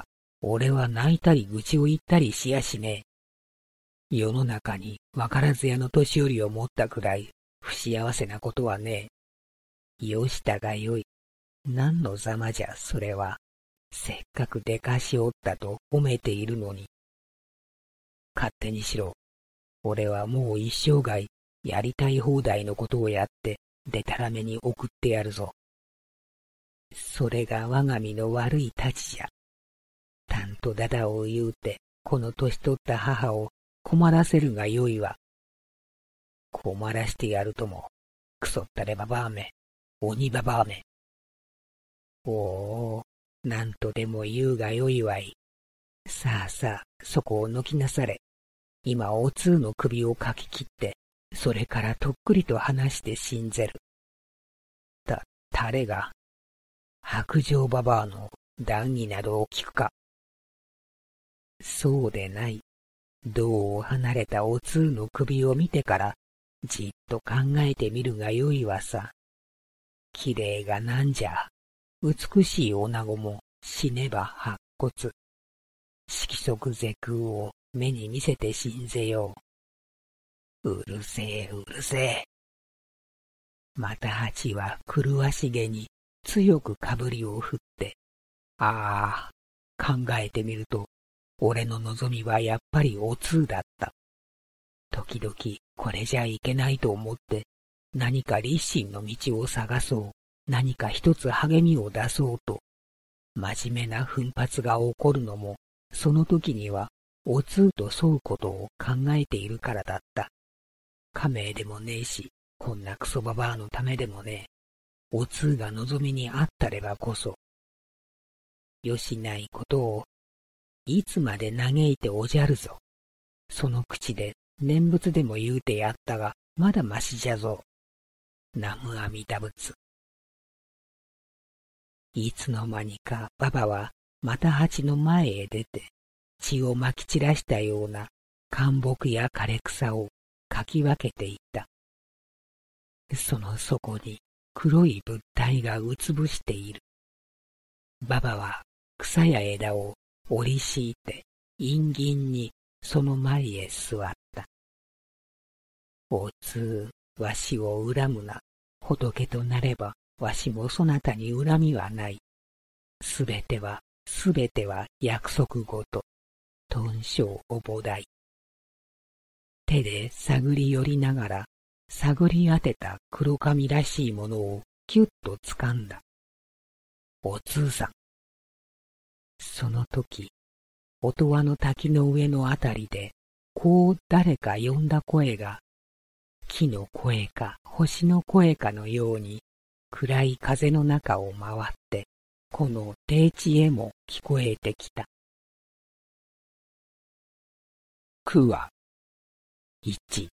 俺は泣いたり愚痴を言ったりしやしねえ。世の中にわからず屋の年寄りを持ったくらい不幸せなことはねえ。よしたがよい。何のざまじゃそれは。せっかくでかしおったと褒めているのに。勝手にしろ。俺はもう一生涯やりたい放題のことをやってでたらめに送ってやるぞ。それが我が身の悪いたちじゃ。たんとだだを言うてこの年取った母を困らせるがよいわ。困らしてやるとも、くそったればばあめ、鬼ばばあめ。おお、なんとでも言うがよいわい。さあさあ、そこを抜きなされ。今お通の首をかき切って、それからとっくりと話して信ぜる。た、たれが、白状ばばあの談義などを聞くか。そうでない。道を離れたお通の首を見てから、じっと考えてみるがよいわさ。きれいがなんじゃ。美しい女子も死ねば白骨。色即是空を目に見せて信ぜよう。うるせえ、うるせえ。また八は狂わしげに強くかぶりを振って、ああ、考えてみると、俺の望みはやっぱりお通だった。時々これじゃいけないと思って、何か立身の道を探そう、何か一つ励みを出そうと、真面目な奮発が起こるのも、その時にはお通と沿うことを考えているからだった。家名でもねえし、こんなクソババアのためでもねえ。お通が望みにあったればこそ。よしないことを、いつまで嘆いておじゃるぞ。その口で念仏でも言うてやったが、まだましじゃぞ。南無阿弥陀仏。いつの間にかババはまた蜂の前へ出て、血をまき散らしたような干木や枯れ草をかき分けていった。その底に黒い物体がうつぶしている。ババは草や枝を折り敷いて陰銀にその前へ座った。おつう、わしを恨むな。仏となればわしもそなたに恨みはない。すべては、すべては約束ごと。頓生お菩提。手で探り寄りながら、探り当てた黒髪らしいものをキュッと掴んだ。お通さん。その時、音羽の滝の上のあたりで、こう誰か呼んだ声が、木の声か星の声かのように、暗い風の中を回って、この低地へも聞こえてきた。句は、一。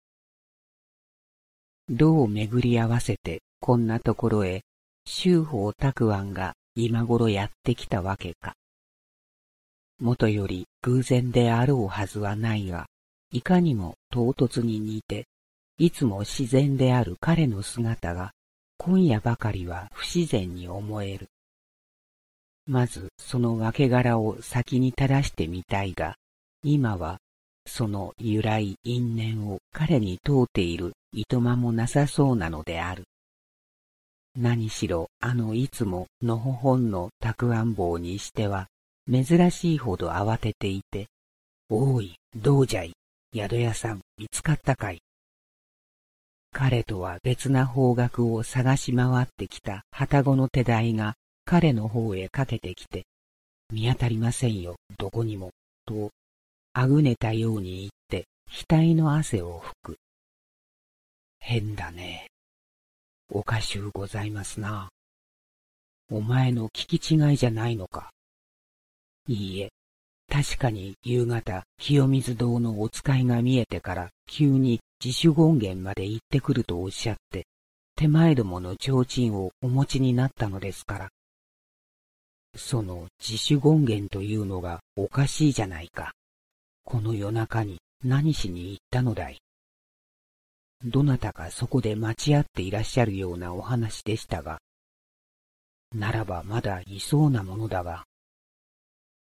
どう巡り合わせてこんなところへ、秀峰沢庵が今頃やってきたわけか。もとより偶然であろうはずはないが、いかにも唐突に似て、いつも自然である彼の姿が、今夜ばかりは不自然に思える。まずその訳柄を先に正してみたいが、今はその由来因縁を彼に問うているいとまもなさそうなのである。何しろあのいつものほほんの沢庵坊にしては珍しいほど慌てていて、おい、どうじゃい、宿屋さん見つかったかい。彼とは別な方角を探し回ってきた旅籠の手代が彼の方へかけてきて、見当たりませんよ、どこにも、と、あぐねたように言って、額の汗を拭く。変だね。おかしゅうございますな。お前の聞き違いじゃないのか。いいえ、確かに夕方、清水堂のお使いが見えてから急に自主権現まで行ってくるとおっしゃって、手前どもの提灯をお持ちになったのですから。その自主権現というのがおかしいじゃないか。この夜中に何しに行ったのだい。どなたかそこで待ち合っていらっしゃるようなお話でしたが、ならばまだいそうなものだが、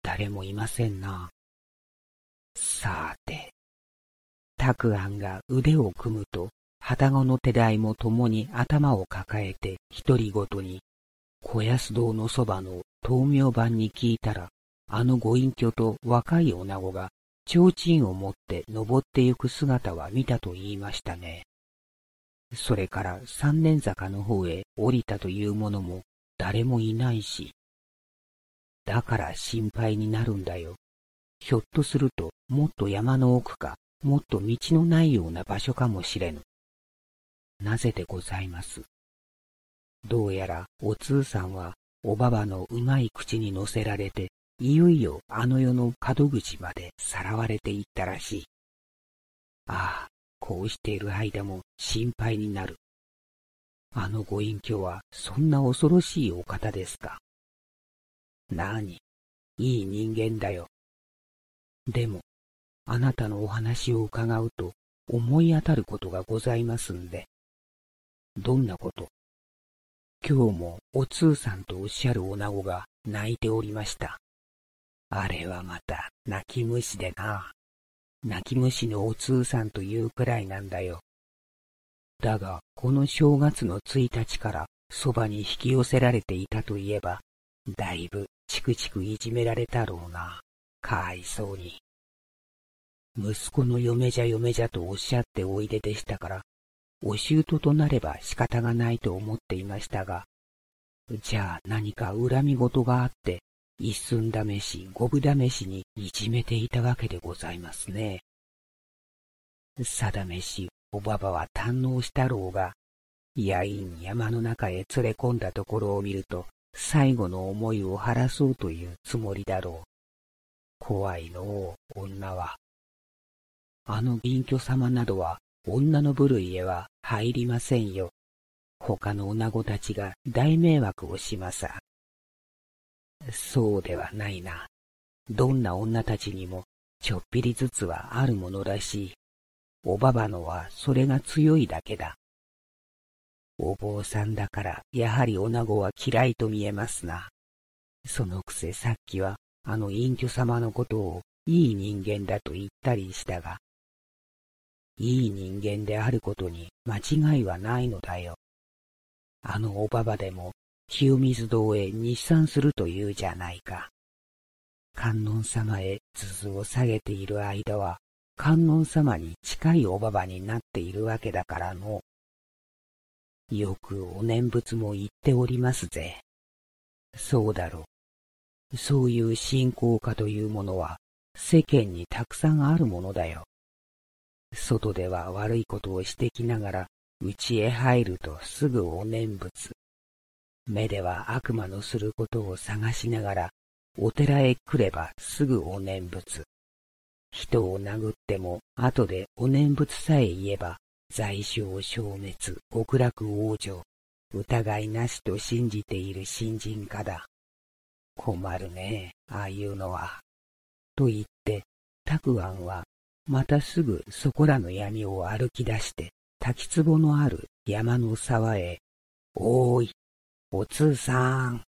誰もいませんな。さて、たくあんが腕を組むと、旅籠の手代も共に頭を抱えて独り言に、小安堂のそばの灯明板に聞いたら、あのご隠居と若い女子が、提灯を持って登ってゆく姿は見たと言いましたね。それから三年坂の方へ降りたという者も誰もいないし。だから心配になるんだよ。ひょっとするともっと山の奥か、もっと道のないような場所かもしれぬ。なぜでございます。どうやらお通さんはおばばのうまい口に乗せられて、いよいよあの世の門口までさらわれていったらしい。ああ、こうしている間も心配になる。あのご隠居はそんな恐ろしいお方ですか。なに、いい人間だよ。でも、あなたのお話を伺うと思い当たることがございますんで。どんなこと？今日もお通さんとおっしゃる女子が泣いておりました。あれはまた泣き虫でな。泣き虫のお通さんというくらいなんだよ。だが、この正月のついたちからそばに引き寄せられていたといえば、だいぶチクチクいじめられたろうな。かわいそうに。息子の嫁じゃ嫁じゃとおっしゃっておいででしたから、お姑となれば仕方がないと思っていましたが、じゃあ何か恨み事があって、一寸試し五分試しにいじめていたわけでございますね。さだめしおばばは堪能したろうが、やいん山の中へ連れ込んだところを見ると、最後の思いを晴らそうというつもりだろう。怖いのう、女は。あの隠居様などは、女の部類へは入りませんよ。他の女子たちが大迷惑をしまさ。そうではないな。どんな女たちにもちょっぴりずつはあるものらしい。おばばのはそれが強いだけだ。お坊さんだからやはり女子は嫌いと見えますな。そのくせさっきはあの隠居様のことをいい人間だと言ったりしたが、いい人間であることに間違いはないのだよ。あのおばばでも清水堂へ日参するというじゃないか。観音様へ鈴を下げている間は観音様に近いおばばになっているわけだからの。よくお念仏も言っておりますぜ。そうだろう。そういう信仰家というものは世間にたくさんあるものだよ。外では悪いことをしてきながら、家へ入るとすぐお念仏。目では悪魔のすることを探しながら、お寺へ来ればすぐお念仏。人を殴っても後でお念仏さえ言えば、罪障消滅、極楽往生、疑いなしと信じている信心家だ。困るね、ああいうのは。と言って、たくあんは、またすぐそこらの闇を歩き出して、滝壺のある山の沢へ、おーい、お通さん。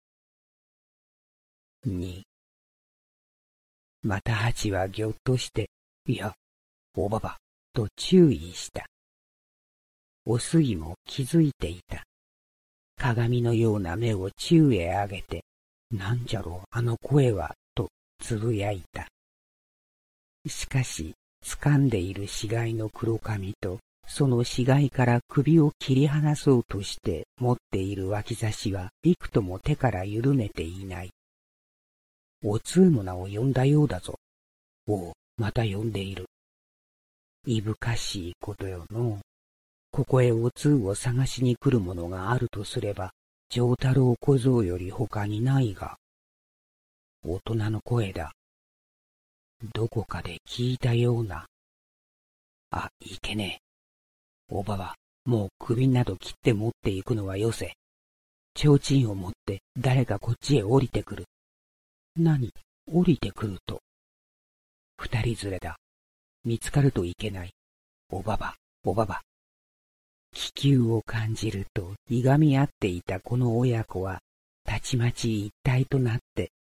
に。また八はぎょっとして、いや、おばば、と注意した。おすぎも気づいていた。鏡のような目を宙へ上げて、なんじゃろうあの声は、とつぶやいた。しかし、掴んでいる死骸の黒髪と、その死骸から首を切り離そうとして持っている脇差しは幾とも手から緩めていない。お通の名を呼んだようだぞ。おう、また呼んでいる。いぶかしいことよの。ここへお通を探しに来るものがあるとすれば、丈太郎小僧より他にないが。大人の声だ。どこかで聞いたような。あ、いけねえ。おばは、もう首など切って持っていくのはよせ。提灯を持って誰かこっちへ降りてくる。何、降りてくると。二人連れだ。見つかるといけない。おばば、おばば。気球を感じるといがみ合っていたこの親子は、たちまち一体となって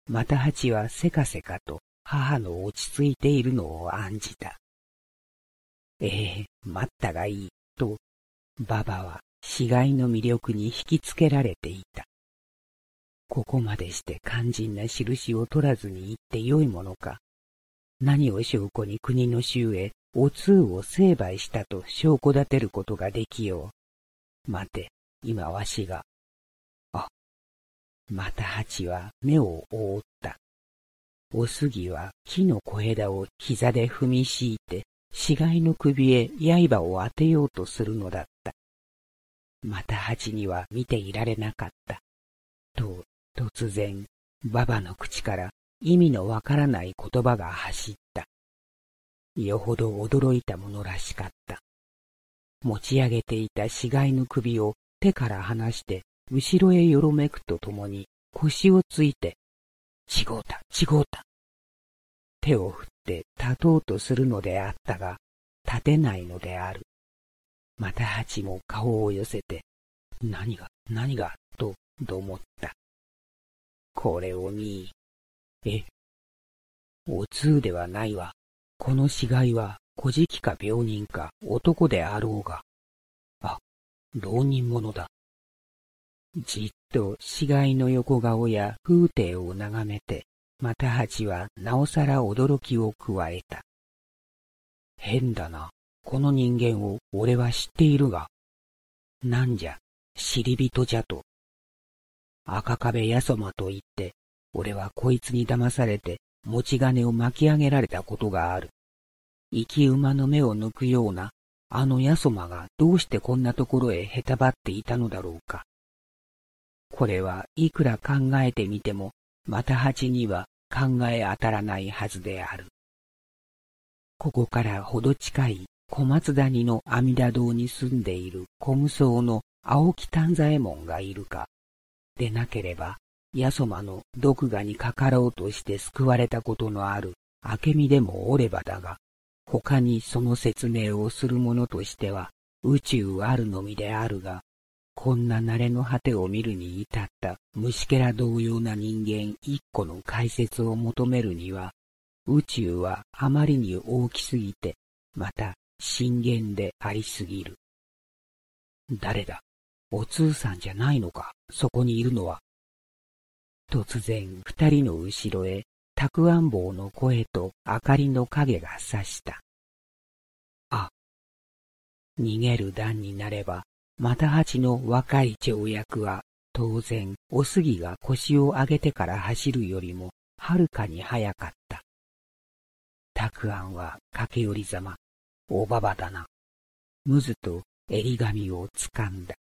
また八はせかせかと母の落ち着いているのを案じた。ええ、待ったがいい、と、ババは死骸の魅力に引きつけられていた。ここまでして肝心な印を取らずに行ってよいものか。何を証拠に国の衆へお通を成敗したと証拠立てることができよう。待て、今わしが。あ、また八は目を覆った。お杉は木の小枝を膝で踏みしいて、死骸の首へ刃を当てようとするのだった。また八には見ていられなかった。と、突然、ババの口から意味のわからない言葉が走った。よほど驚いたものらしかった。持ち上げていた死骸の首を手から離して、後ろへよろめくとともに腰をついて、ちごうた、ちごうた。手を振って立とうとするのであったが、立てないのである。また八も顔を寄せて、何が、何が、と、と思った。これを見、え、お通ではないわ。この死骸は、小じか病人か男であろうが。あ、浪人者だ。じっと死骸の横顔や風景を眺めて、また八はなおさら驚きを加えた。変だな。この人間を俺は知っているが。なんじゃ、知り人じゃと。赤壁八十間と言って、俺はこいつに騙されて持ち金を巻き上げられたことがある。生き馬の目を抜くような、あの八十間がどうしてこんなところへへたばっていたのだろうか。これはいくら考えてみても、また八には考え当たらないはずである。ここからほど近い小松谷の阿弥陀堂に住んでいる小無双の青木丹左衛門がいるか。でなければ、八十間の毒牙にかかろうとして救われたことのある明美でもおればだが、他にその説明をする者としては宇宙あるのみであるが、こんな慣れの果てを見るに至った虫けら同様な人間一個の解説を求めるには、宇宙はあまりに大きすぎて、また深淵でありすぎる。誰だ？お通さんじゃないのか、そこにいるのは。突然二人の後ろへ、たくあん坊の声と明かりの影が差した。あ、逃げる段になれば、また八の若い跳躍は、当然、お杉が腰を上げてから走るよりも、はるかに早かった。たくあんは駆け寄りざま、おばばだな。むずと襟髪をつかんだ。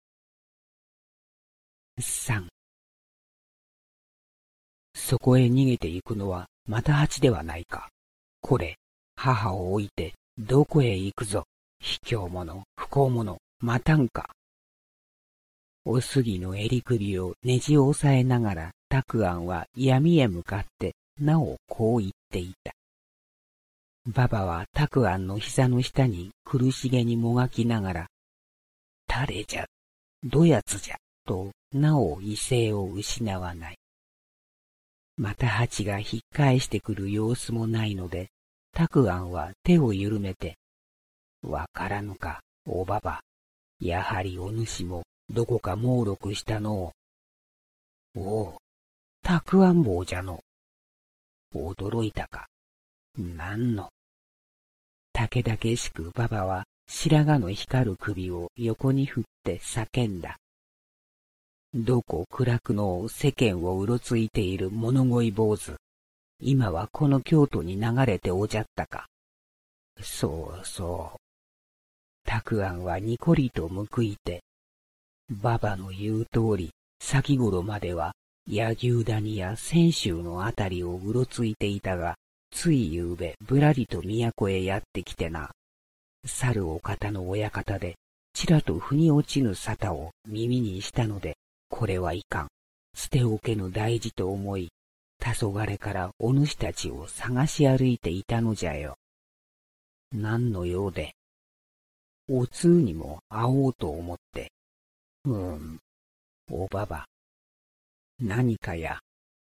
三。そこへ逃げていくのはまた八ではないか。これ、母を置いてどこへ行くぞ。卑怯者、不幸者、またんか。お杉の襟首をねじ押さえながら、たくあんは闇へ向かってなおこう言っていた。ばばはたくあんの膝の下に苦しげにもがきながら、誰じゃ、どやつじゃ、となお威勢を失わない。また八が引っ返してくる様子もないので、たくあんは手を緩めて、わからぬか、おばば。やはりお主もどこか猛録したのう。おう、たくあん坊じゃの。驚いたか。なんの。たけだけしくばばは白髪の光る首を横に振って叫んだ。どこ暗くのを世間をうろついている物乞い坊主。今はこの京都に流れておじゃったか。そうそう。たくあんはにこりと報いて、ばばの言う通り、先頃までは柳生谷や泉州のあたりをうろついていたが、ついゆうべぶらりと都へやってきてな。猿お方の親方で、ちらと腑に落ちぬ沙汰を耳にしたので、これはいかん。捨ておけぬ大事と思い、黄昏からお主たちを探し歩いていたのじゃよ。何の用で。お通にも会おうと思って。うーん、おばば。何かや。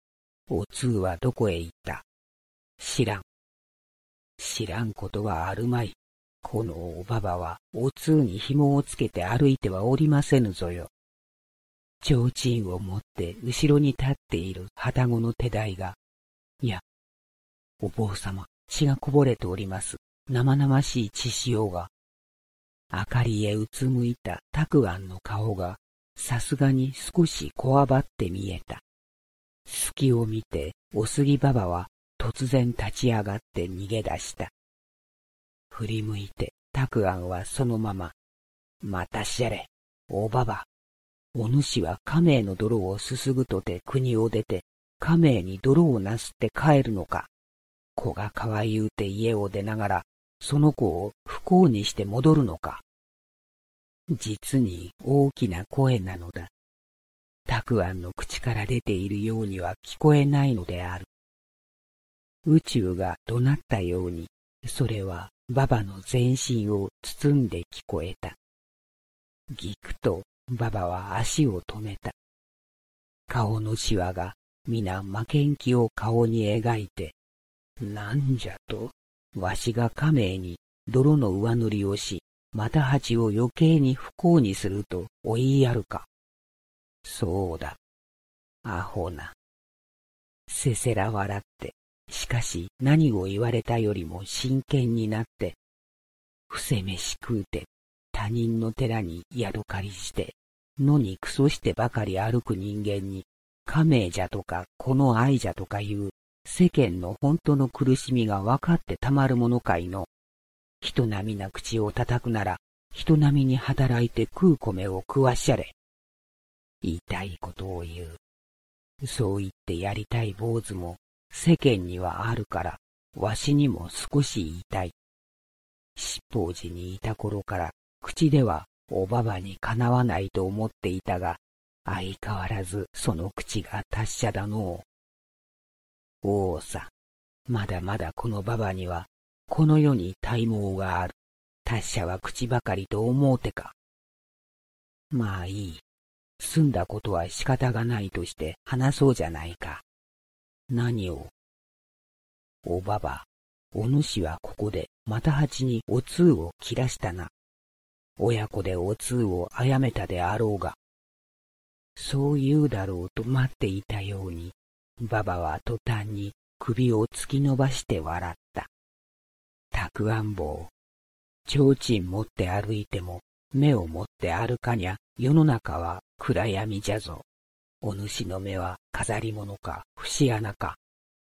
お通はどこへ行った？知らん。知らんことはあるまい。このおばばはお通に紐をつけて歩いてはおりませぬぞよ。提灯を持って後ろに立っている旅籠の手代が、いや、お坊様、血がこぼれております。生々しい血潮が。明かりへうつむいたたくあんの顔が、さすがに少しこわばって見えた。隙を見て、おすぎばばは突然立ち上がって逃げ出した。振り向いて、たくあんはそのまま、またしゃれ、おばば。お主は亀の泥をすすぐとて国を出て、亀に泥をなすって帰るのか。子がかわいうて家を出ながら、その子を不幸にして戻るのか。実に大きな声なのだ。たくあんの口から出ているようには聞こえないのである。宇宙が怒鳴ったように、それはババの全身を包んで聞こえた。ぎくとババは足を止めた。顔のしわが皆負けん気を顔に描いて、なんじゃと、わしが亀に泥の上塗りをし、また蜂を余計に不幸にするとお言いやるか。そうだ。アホな。せせら笑って、しかし何を言われたよりも真剣になって、伏せ飯食うて、他人の寺に宿借りして、野にクソしてばかり歩く人間に、亀じゃとかこの愛じゃとかいう世間の本当の苦しみが分かってたまるものかいの。人並みな口を叩くなら、人並みに働いて食う米を食わしゃれ。言いたいことを言う。そう言ってやりたい坊主も世間にはあるから、わしにも少し言いたい。七宝寺にいた頃から口ではおばばにかなわないと思っていたが、相変わらずその口が達者だのう。おおさ、まだまだこのばばにはこの世に体毛がある。達者は口ばかりと思うてか。まあいい。済んだことは仕方がないとして話そうじゃないか。何を？おばば、お主はここでまた蜂にお通を切らしたな。親子でお通を殺めたであろうが。そう言うだろうと待っていたように、ばばは途端に首を突き伸ばして笑った。たくあん坊、提灯持って歩いても目を持って歩かにゃ世の中は暗闇じゃぞ。お主の目は飾り物か節穴か。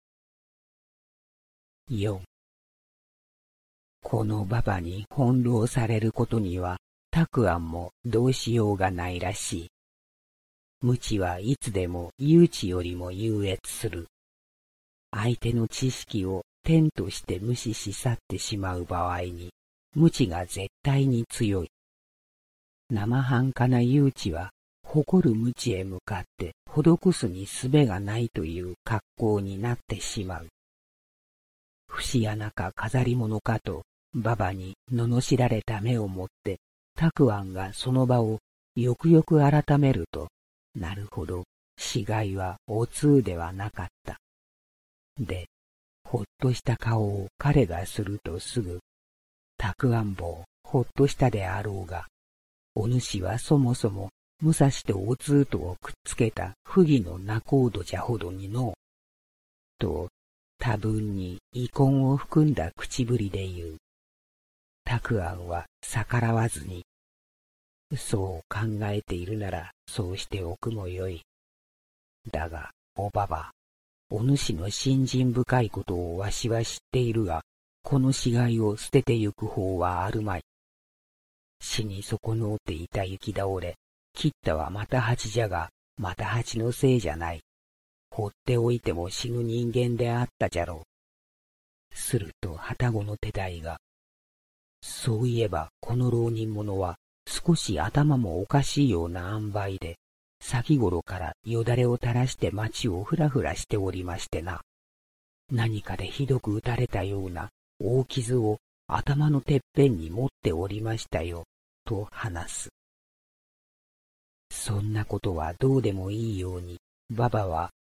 よん。このババに翻弄されることにはたくあんもどうしようがないらしい。無知はいつでも有知よりも優越する。相手の知識を天として無視し去ってしまう場合に、無知が絶対に強い。生半可な有知は、誇る無知へ向かって施すに術がないという格好になってしまう。節穴か飾り物かと、ババに罵られた目をもって、たくあんがその場をよくよく改めると、なるほど、死骸はお通ではなかった。で、ほっとした顔を彼がするとすぐ、たくあん坊、ほっとしたであろうが、お主はそもそも武蔵とお通とをくっつけた不義の仲人じゃほどにの、と多分に遺恨を含んだ口ぶりで言う。たくあんは逆らわずに、そう考えているならそうしておくもよい。だが、おばば、お主の信心深いことをわしは知っているが、この死骸を捨ててゆく方はあるまい。死に損のうていた雪倒れ、切ったはまた蜂じゃが、また蜂のせいじゃない。放っておいても死ぬ人間であったじゃろう。すると旅籠の手代が、そういえばこの浪人者は少し頭もおかしいような塩梅で、先頃からよだれを垂らして町をふらふらしておりましてな。何かでひどく打たれたような大傷を頭のてっぺんに持っておりましたよ、と話す。そんなことはどうでもいいように、ババは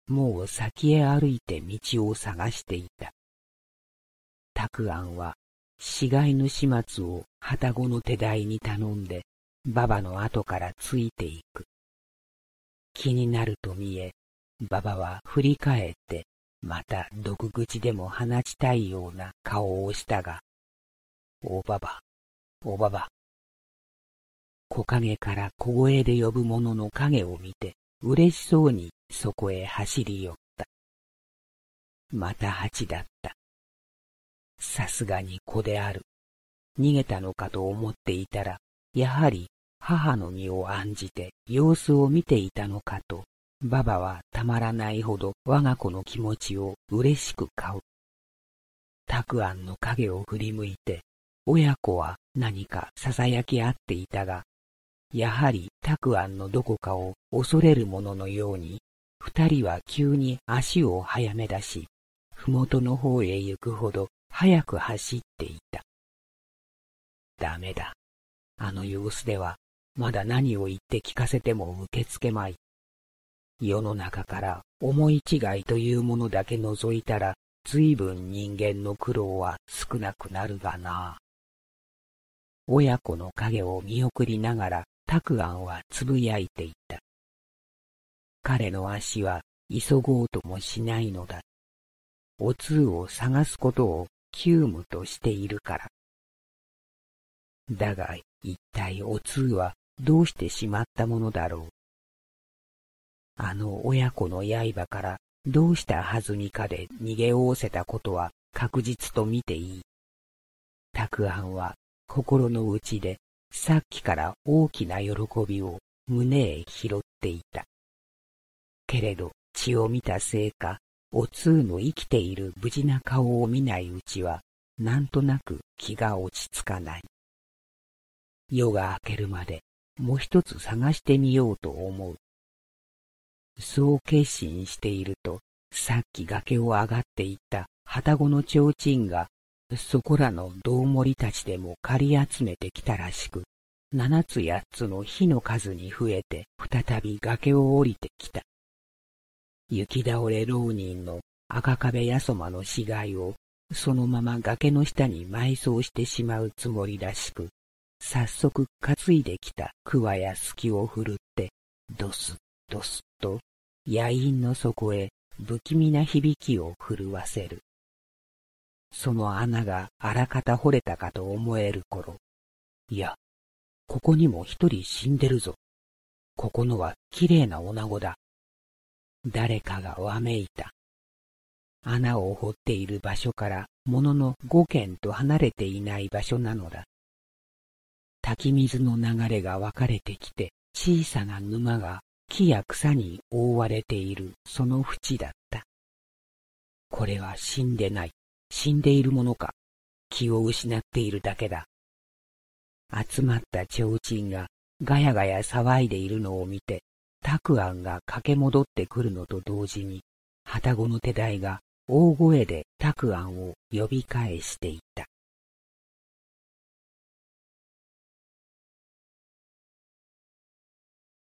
もう先へ歩いて道を探していた。たくあんは死骸の始末を旅籠の手代に頼んで、ばばの後からついていく。気になると見え、ばばは振り返って、また毒口でも放ちたいような顔をしたが、おばば、おばば。木陰から小声で呼ぶ者の影を見て、嬉しそうにそこへ走り寄った。また蜂だった。さすがに子である。逃げたのかと思っていたら、やはり母の身を案じて様子を見ていたのかと、ばばはたまらないほど我が子の気持ちを嬉しく買う。たくあんの影を振り向いて、親子は何か囁き合っていたが、やはりたくあんのどこかを恐れるもののように、二人は急に足を早め出し、ふもとの方へ行くほど早く走っていた。ダメだ。あの様子では、まだ何を言って聞かせても受け付けまい。世の中から思い違いというものだけ除いたら、随分人間の苦労は少なくなるがな。親子の影を見送りながら、たくあんはつぶやいていた。彼の足は急ごうともしないのだ。お通を探すことを急務としているから。だが一体お通はどうしてしまったものだろう。あの親子の刃からどうしたはずみかで逃げおおせたことは確実と見ていい。たくあんは心の内でさっきから大きな喜びを胸へ拾っていた。けれど血を見たせいか、お通の生きている無事な顔を見ないうちは、なんとなく気が落ち着かない。夜が明けるまでもう一つ探してみようと思う。そう決心していると、さっき崖を上がっていった旅籠の提灯が、そこらのどうもりたちでも借り集めてきたらしく、七つ八つの火の数に増えて再び崖を降りてきた。雪倒れ浪人の赤壁やそまの死骸をそのまま崖の下に埋葬してしまうつもりらしく、早速担いできた桑や隙を振るって、ドスドスと野陰の底へ不気味な響きを震わせる。その穴があらかた掘れたかと思える頃、いや、ここにも一人死んでるぞ。ここのはきれいな女子だ。誰かがわめいた。穴を掘っている場所からものの五軒と離れていない場所なのだ。滝水の流れが分かれてきて、小さな沼が木や草に覆われているその淵だった。これは死んでない。死んでいるものか。気を失っているだけだ。集まった提灯がガヤガヤ騒いでいるのを見て、たくあんが駆け戻ってくるのと同時に、旅籠の手代が大声でたくあんを呼び返していた。